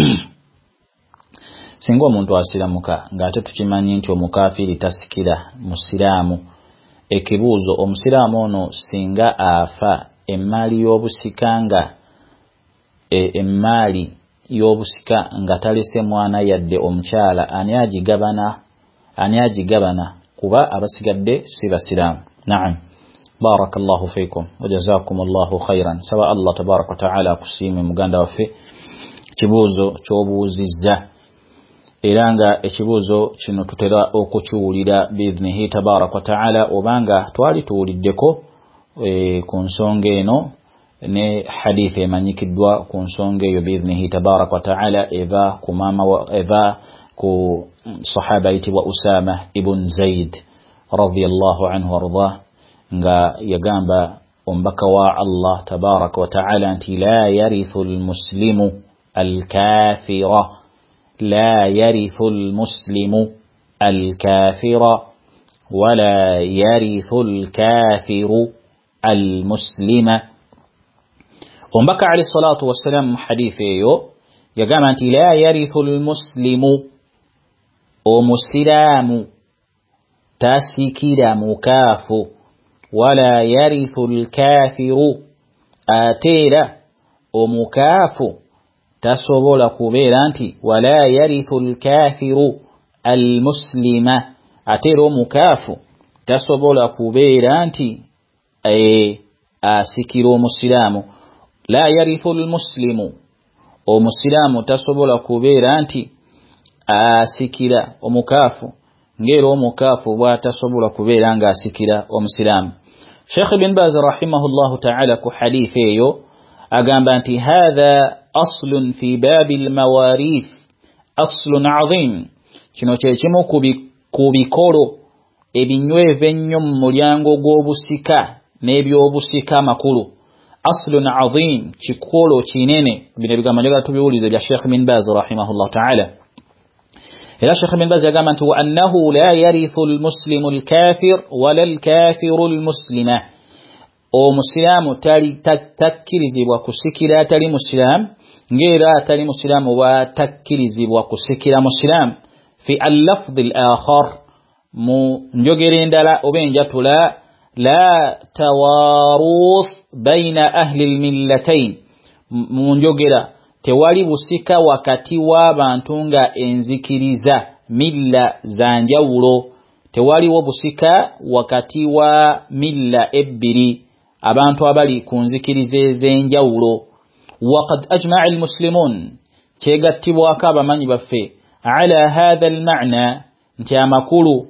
S1: omuntu asiramuka ng'ate tukimanyi nti omukaafiri tasikira musiraamu, ekibuuzo omusiraamu ono singa afa emmaali y'obusika nga talese mwana yadde omukyala, ani agigabana kuba abasigadde si basiraamu? Naam, barakallahu fiikum wa jazakumullahu khairan. Saba Allah tabaraka wa ta'ala akusiime muganda waffe kibuuzo ky'obuuzizza, era nga ekibuuzo kino tutera okukiwulira biidhnihi tabaraka wa ta'ala obanga twali tuwuliddeko ku nsonga eno ne hadithi emanyikiddwa ku nsonga eyo biidhnihi tabaraka wa ta'ala eva ku sahaba yitibwa Usama ibn Zaid radiyallahu anhu wardah, nga yagamba ombaka wa Allah tabaraka wa ta'ala nti la yarithu almuslimu alkafira, la yarithu almuslimu alkafira wala yarithu alkafiru almuslima. Ombaka alayhi salatu wassalam hadithi eyo yagamba nti la yarithu almuslimu omusiramu tasikira mukaafu wala yarithu alkafiru atera omukaafu tasobola kubeera nti wala yarithu alkafiru almuslima atera omukaafu tasobola kubeera nti asikira omusiramu la yarithu almuslimu omusiramu tasobola kubeera nti asikira omukaafu ngera omukaafu bwatasobola kubeera nga asikira omusiramu. Sheikh Ibn Baz rahimahullahu ta'ala ku hadith eyo agamba nti hadha aslun fi babi almawarith aslun azim, kino kye kimu ku bikolo ebinywevu ennyo mu mulyango gw'obusika n'ebyobusika makulu. Aslun azim, kikolo kinene. Bino ebigambo njagala tubiwulize bya Sheikh Ibn Baz rahimahullahu ta'ala. Era Sheikh Ibn Baz yagamba nti wa annahu la yarithu almuslimu alkafir wala alkafiru almuslima, omusiramu takkirizibwa kusikira atali musiramu ngera atali musiramu bwatakkirizibwa kusikira musiramu. Fi al-lafdhi al-akhar, mu njogera endala oba enjatula, la tawaruth baina ahli al-millatayn, mu njogera tewali busika wakati w'abantu nga enzikiriza milla za njawulo, tewaliwo busika wakati wa milla ebbiri, abantu abali ku nzikiriza ez'enjawulo. Waqad ajma'a almuslimun, kyegattibwako abamanyi baffe, ala hadha almaana, nti amakulu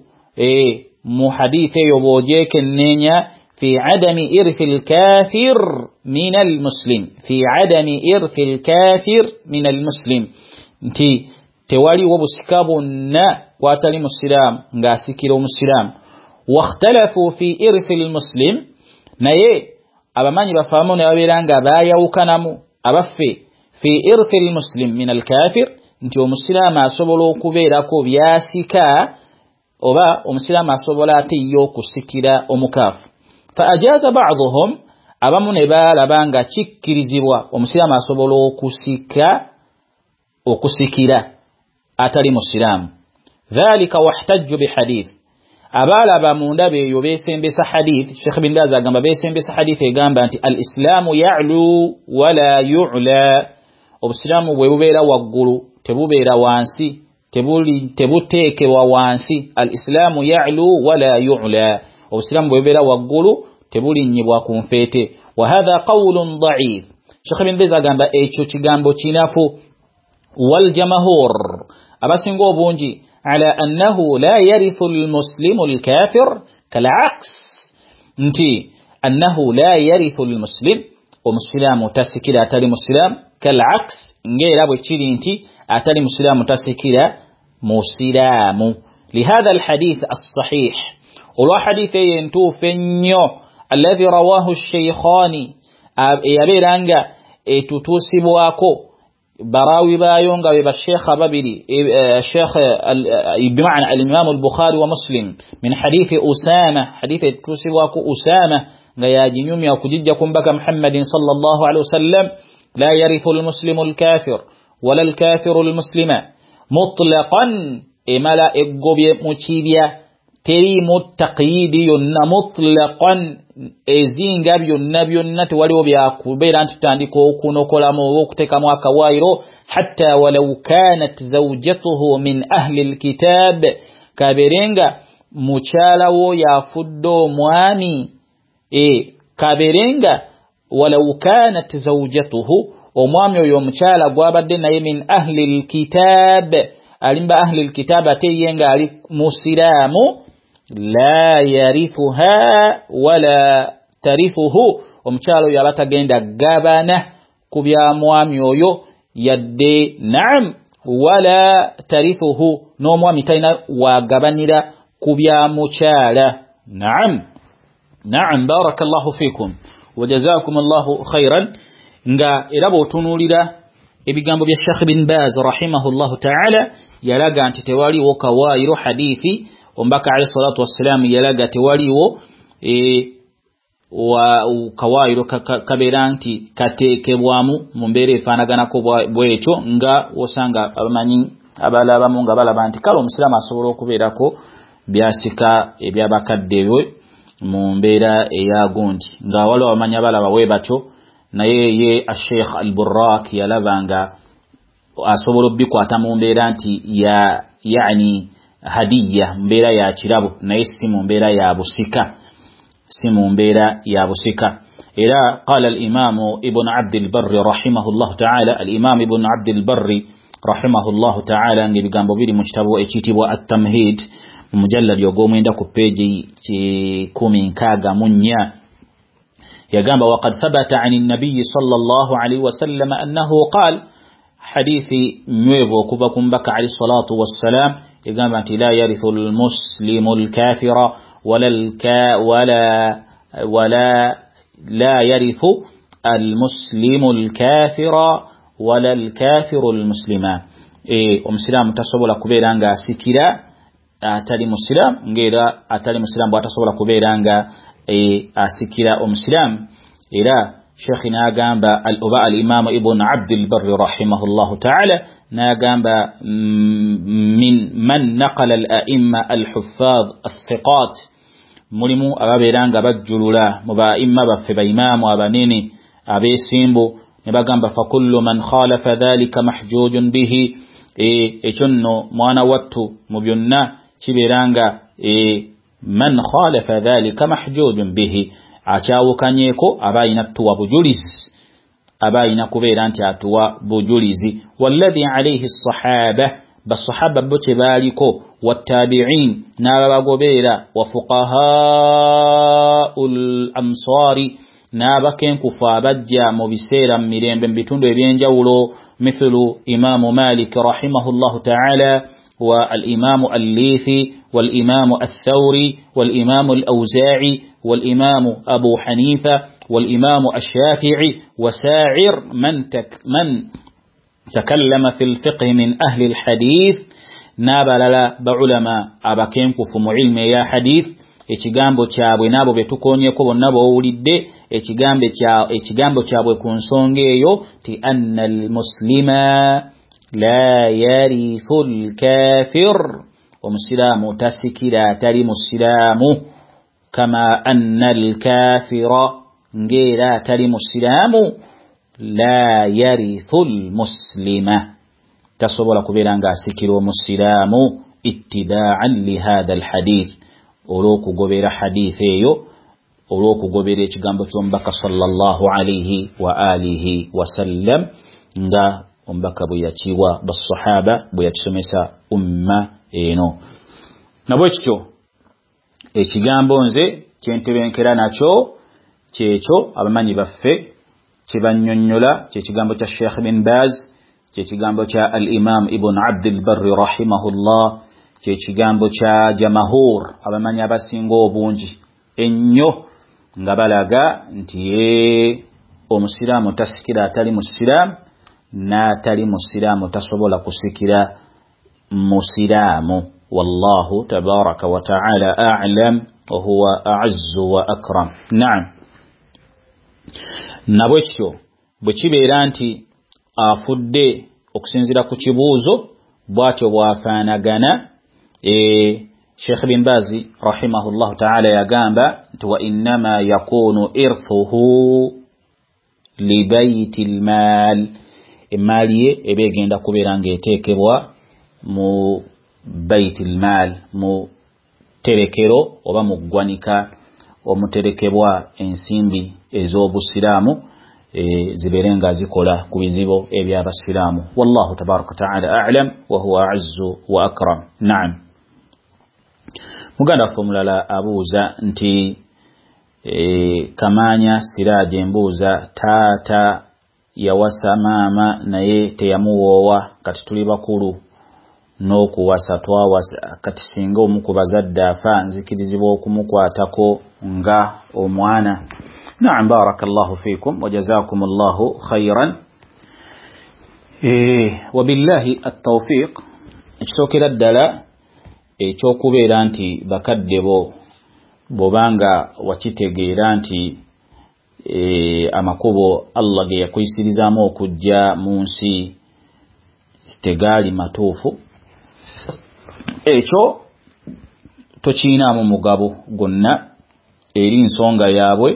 S1: mu hadith eyo bw'ogyekenneenya في عدم إرث الكافر من المسلم، في عدم إرث الكافر من المسلم، نتي توالي وبسكابنا واتلي مسلم غاسكيرو مسلم. واختلفوا في إرث المسلم، naye abamanyi bafamune babiranga bayawukanamu abaffe fi irthi almuslim min alkafir, nti omusirama asobola okubeerako byasika oba omusirama asobola ate yo kusikira omukafu. فأجاز بعضهم، abamu ne balabanga kikkirizibwa omusiraamu asobola okusikira atali musiraamu. dhalika wahtajju bihadith, abalaba munda beeyo beesembesa hadith. Sheikh Ibn Baz agamba beesembesa hadith egamba nti al-islaamu ya'lu wala yu'la, obusiraamu bwe bubeera waggulu tebubeera wansi, tebuteekebwa wansi. al-islaamu ya'lu wala yu'la, obusiraamu bwe bubeera waggulu tebulinnyibwa ku nfeete. Wa hadha qawlun da'if, Sheikh Ibn Baz agamba ekyo kigambo kinafu. Wal jamahur, abasinga obungi, ala annahu la yarithu almuslimu alkafir kal'aks, nti annahu la yarithu almuslim, omusiraamu tasikira atali musiraamu, kal'aks, ngera bwe kiri nti atali musiraamu tasikira musiraamu. Lihadha alhadith as-sahih, olwa hadith entuufu ennyo, alladhi rawahu ash-shaykhani, yabeeranga etutuusibwako barawi bayo nga be bashekha babiri, Sheikh bima'na al-Imam al-Bukhari wa Muslim, min hadithi Usama, hadithi etutusibwako Usama nga yajinyumya okujijja kumbaka Muhammadin sallallahu alaihi wasallam, la yarithu al-muslimu al-kafir wala al-kafiru al-muslima mutlaqan, emala eggobye mu kibya, teri mu taqyidi yonna, mutlaqan ezinga byonna byonna, tewaliwo byakubeera nti tutandika okunokolamu oba okuteekamu akawaayiro. hatta walau kanat zawjatuhu min ahli alkitab, kaberenga mukyalawo yafudde omwami, kaberenga walau kanat zawjatuhu, omwami oyo omukyala gwabadde naye min ahli alkitab, alimba ahli alkitab ate ye nga ali musiraamu, la yarithuha wala tarithuhu, omukyalo oyo aba tagenda gabana ku bya mwami oyo yadde, naam, wala tarithuhu, n'omwami talina wagabanira ku bya mukyala. Naam, naam, barakallahu fikum wa jazakumullahu khairan. Nga era bw'otunuulira ebigambo bya Sheikh Ibn Baz rahimahullahu ta'ala, yalaga nti tewaliwo kawaayiro hadithi, omubaka alayhi salatu wassalam yalaga tewaliwo wa kawairo kabera nti katekebwamu mu mbeera efaanaganako bwekyo nga osanga abamanyi abalaba mu nga balaba nti kale omusiraamu asobola okubeerako byasika ebyabakadde bwe mu mbeera eya gundi nga waliwo abamanyi abalaba bwe batyo naye ye Sheikh Al-Burrak yalaba nga asobola obikwata mu mbeera nti yani hadiya mbeera ya kirabo naye si mu mbeera ya busika era qala al-imam ibn Abd al-Barr rahimahullah ta'ala al-imam ibn Abd al-Barr rahimahullah ta'ala ngebigambo biri mu kitabu ekitibwa at-Tamhid mu mujallad ogw'omwenda ku page 14 yagamba waqad thabata 'an an-nabiy sallallahu alayhi wa sallam annahu qala hadithi nywevu okuva ku mbaka alayhi salatu wassalam yagamba nti la yarithu al-muslimu al-kafira ولا لا يرث المسلم الكافر ولا الكافر المسلم omusiraamu tasobola kubeera nga asikira atali musiraamu ngera atali musiraamu atasobola kubeera nga asikira omusiraamu era Sheikh n'agamba al-Imam Ibn Abd al-Barr rahimahullah ta'ala n'agamba min man naqala al-a'imma al-huffaz al-thiqat mulimu ababeera nga bajjulula mu ba'imma baffe baimamu abanene abeesimbu ne bagamba fa kullu man khalafa dhalika mahjujun bihi ekyo nno mwana wattu mu byonna kibeera nga man khalafa dhalika mahjujun bihi akyawukanyeeko aba ayina tuwa bujulizi aba ayina kubeera nti atuwa bujulizi walladhi alayhi as-sahaba basahaba bo tebaliko wattabi'in n'ababagobeera wa fuqahaa'ul amsari n'abakenkufu abajja mu biseera mu mirembe mu bitundu ebyenjawulo mithlu imaamu Malik rahimahullahu ta'ala wa al-imaamu al-Lithi wal-imaamu al-Thawri wal-imaamu al-Awza'i wal-imaamu Abu Hanifa wal-imaamu al-Shafi'i wa sa'ir man تكلم في الفقه من أهل الحديث نابللا بعلماء أبكينكف معلم يا حديث ekigambo kyabwe nabo betukonyeko bonna bowulidde ekigambo kyabwe ku nsonga eyo ti anna almuslima la yarithu alkafir omusiraamu tasikira atali musiraamu kama anna alkafira ngera atali musiraamu la yarithu almuslima tasobola kubeera nga asikira omusiraamu ittiba'an li hadha alhadith olw'okugobera hadith eyo olw'okugobera ekigambo ky'omubaka sallallahu alayhi wa alihi wasallam nga omubaka bwe yakiwa basahaba bwe yakisomesa umma eno nabwe kityo ekigambo nze kyentebenkera nakyo kyekyo abamanyi baffe kibanyonnyola kyekigambo kya Sheikh bin Baz kyekigambo kya al-Imam Ibn Abd al-Barr rahimahullah kyekigambo kya jamahur abamanyi abasinga obungi ennyo nga balaga nti omusiraamu tasikira atali musiraamu n'atali musiraamu tasobola kusikira musiraamu wallahu tabaraka wa ta'ala a'lam wa huwa a'azzu wa akram na'am nabwe kityo bwe kibeera nti afudde okusinzira ku kibuuzo bw'atyo bwafaanagana Sheikh bin Bazi rahimahullah ta'ala yagamba nti wa innama yakunu irthuhu li baytil mal emali ye ebegenda kubeera ng'eteekebwa mu baytil mal mu terekero oba mu ggwanika omuterekebwa ensimbi ez'obusiraamu zibeere nga zikola ku bizibu eby'abasiraamu wallahu tabaraka ta'ala a'lam wa huwa a'azzu wa akram na'am muganda waffe omulala abuuza nti Kamanya Siraje mbuuza taata yawasa maama naye teyamuwoowa kati tuli bakulu n'okuwasa twawasa kati singa omu ku bazadde afa nzikirizibwa okumukwatako nga omwana na'am barakallahu fikum wa jazakumullahu khairan wa billahi at-tawfiq ekisookera ddala ekyokubeera nti bakadde bo bobanga wakitegeera nti amakubo Allah ge yakuyisirizaamu okujja mu nsi tegaali matuufu, ekyo tokiinaamu mugabo gonna eri nsonga yaabwe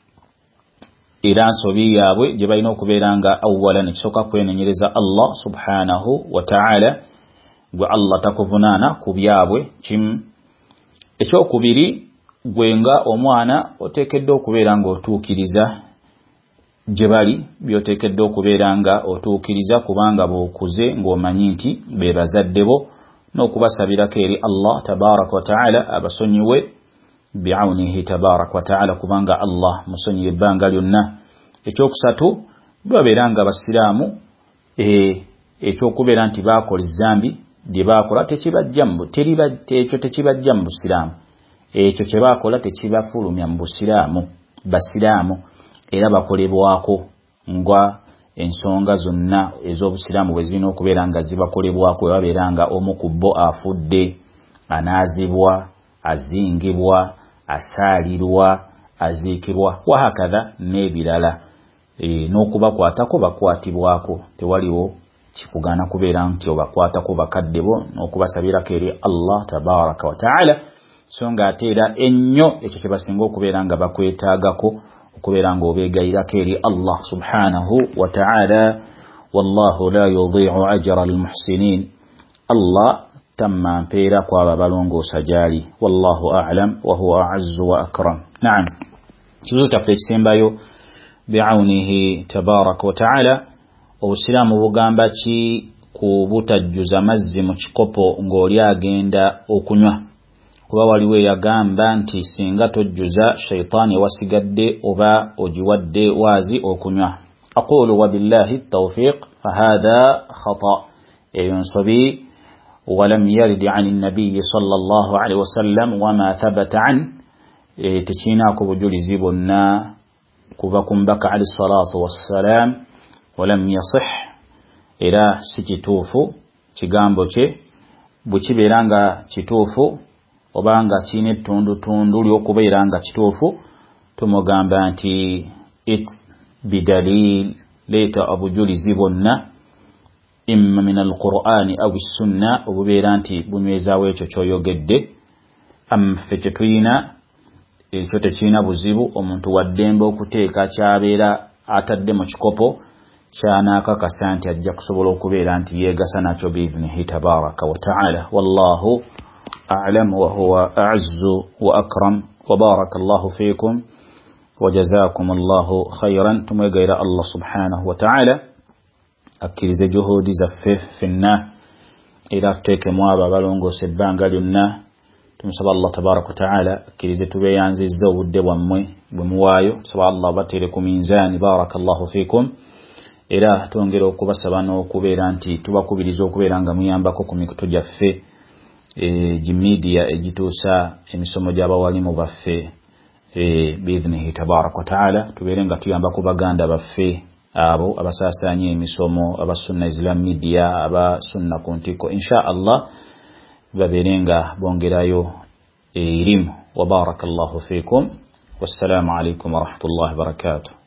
S1: era nsobi yaabwe gye balina okubeera nga awwala nekisooka kwenenyereza Allah subhanahu wa ta'ala, gwe Allah takuvunaana ku byabwe kimu. Ekyokubiri, gwenga omwana oteekeddwa okubeera nga otuukiriza gye bali, byoteekeddwa okubeera nga otuukiriza, kubanga bw'okuze ng'omanyi nti be bazadde bo, n'okubasabirako eri Allah tabaraka wa ta'ala abasonyiwe bi'awnihi tabaraka wa ta'ala, kubanga Allah musonyiwe ebbanga lyonna. Ekyokusatu, babeera nga basiraamu ekyokubeera nti baakola ezzambi lye baakola ekyo tekibajja mu busiraamu, ekyo kye baakola tekibafulumya mu busiraamu, basiraamu era bakolebwako nga ensonga zonna ez'obusiraamu bwe zirina okubeera nga zibakolebwako, babeera nga omu ku bo afudde, anaazibwa, azingibwa, asaalirwa, aziikirwa, wahakadha n'ebirala, n'okubakwatako bakwatibwako, tewaliwo kikugaana kubeera nti obakwatako bakadde bo n'okubasabirako eri Allah tabaraka wa ta'ala, so nga ate era ennyo ekyo kye basinga okubeera nga bakwetaagako, okubeera nga obeegayirako eri Allah subhanahu wa ta'ala. Wallahu la yudhi'u ajra al-muhsinin, Allah tamma mpeera kwabo balongoosa gyali. Wallahu a'lam wa huwa a'azzu wa akram. Naam, kibuzo kyaffe ekisembayo bi'awnihi tabaraka wa ta'ala, obusiraamu bugamba ki ku butajjuza mazzi mu kikopo ng'oli agenda okunywa? Kuba waliwo eyagamba nti singa tojjuza shaytaani wasigadde oba ogiwadde waazi okunywa. Aqulu wa billahi tawfiq fahadha khata, eyo nsobi. ولم يرد عن النبي صلى الله عليه وسلم وما ثبت عن تكيناك بجلزي بنا كبكم بك عليه الصلاة والسلام ولم يصح إلى سكتوفو كيغامبو كي بوكي بيرانغا كتوفو obanga kine tundu lyokubeeranga kituufu tumugamba nti it bidalil leeta obujulizi bonna imma min alqur'ani aw sunna, obubeera nti bunywezaawo ekyo kyoyogedde, ffe kyetulina ekyo tekiina buzibu. Omuntu waddembe okuteeka kyabeera atadde mu kikopo kyanaakakasa nti ajja kusobola okubeera nti yeegasa nakyo biidhnihi tabaraka wa ta'ala. Wallahu أعلم وهو أعز وأكرم وبارك الله فيكم وجزاكم الله خيرا. ثم غير الله سبحانه وتعالى أكيز جهود زفف في النا إلى تيك موابا بلونغو سبانغا لنا. ثم سبا الله تبارك وتعالى أكيز تبيان زي الزود ومي بموايو سبا الله باتيركم إنزاني بارك الله فيكم إلى تونغيرو كبسبانو كبيرانتي تباكو بلزو كبيرانغا ميامباكو كميكتو جفف جميديا ejituusa emisomo gy'abawalimu baffe biidhnihi tabaraka wa ta'ala, tubeere nga tuyamba ku baganda baffe abo abasaasaanya emisomo, abasunna Islam media, abasunna ku ntiko, insha Allah babeere nga bongerayo erimu. Wa barakallahu fiikum, wassalamu alaikum wa rahmatullahi wa barakatuh.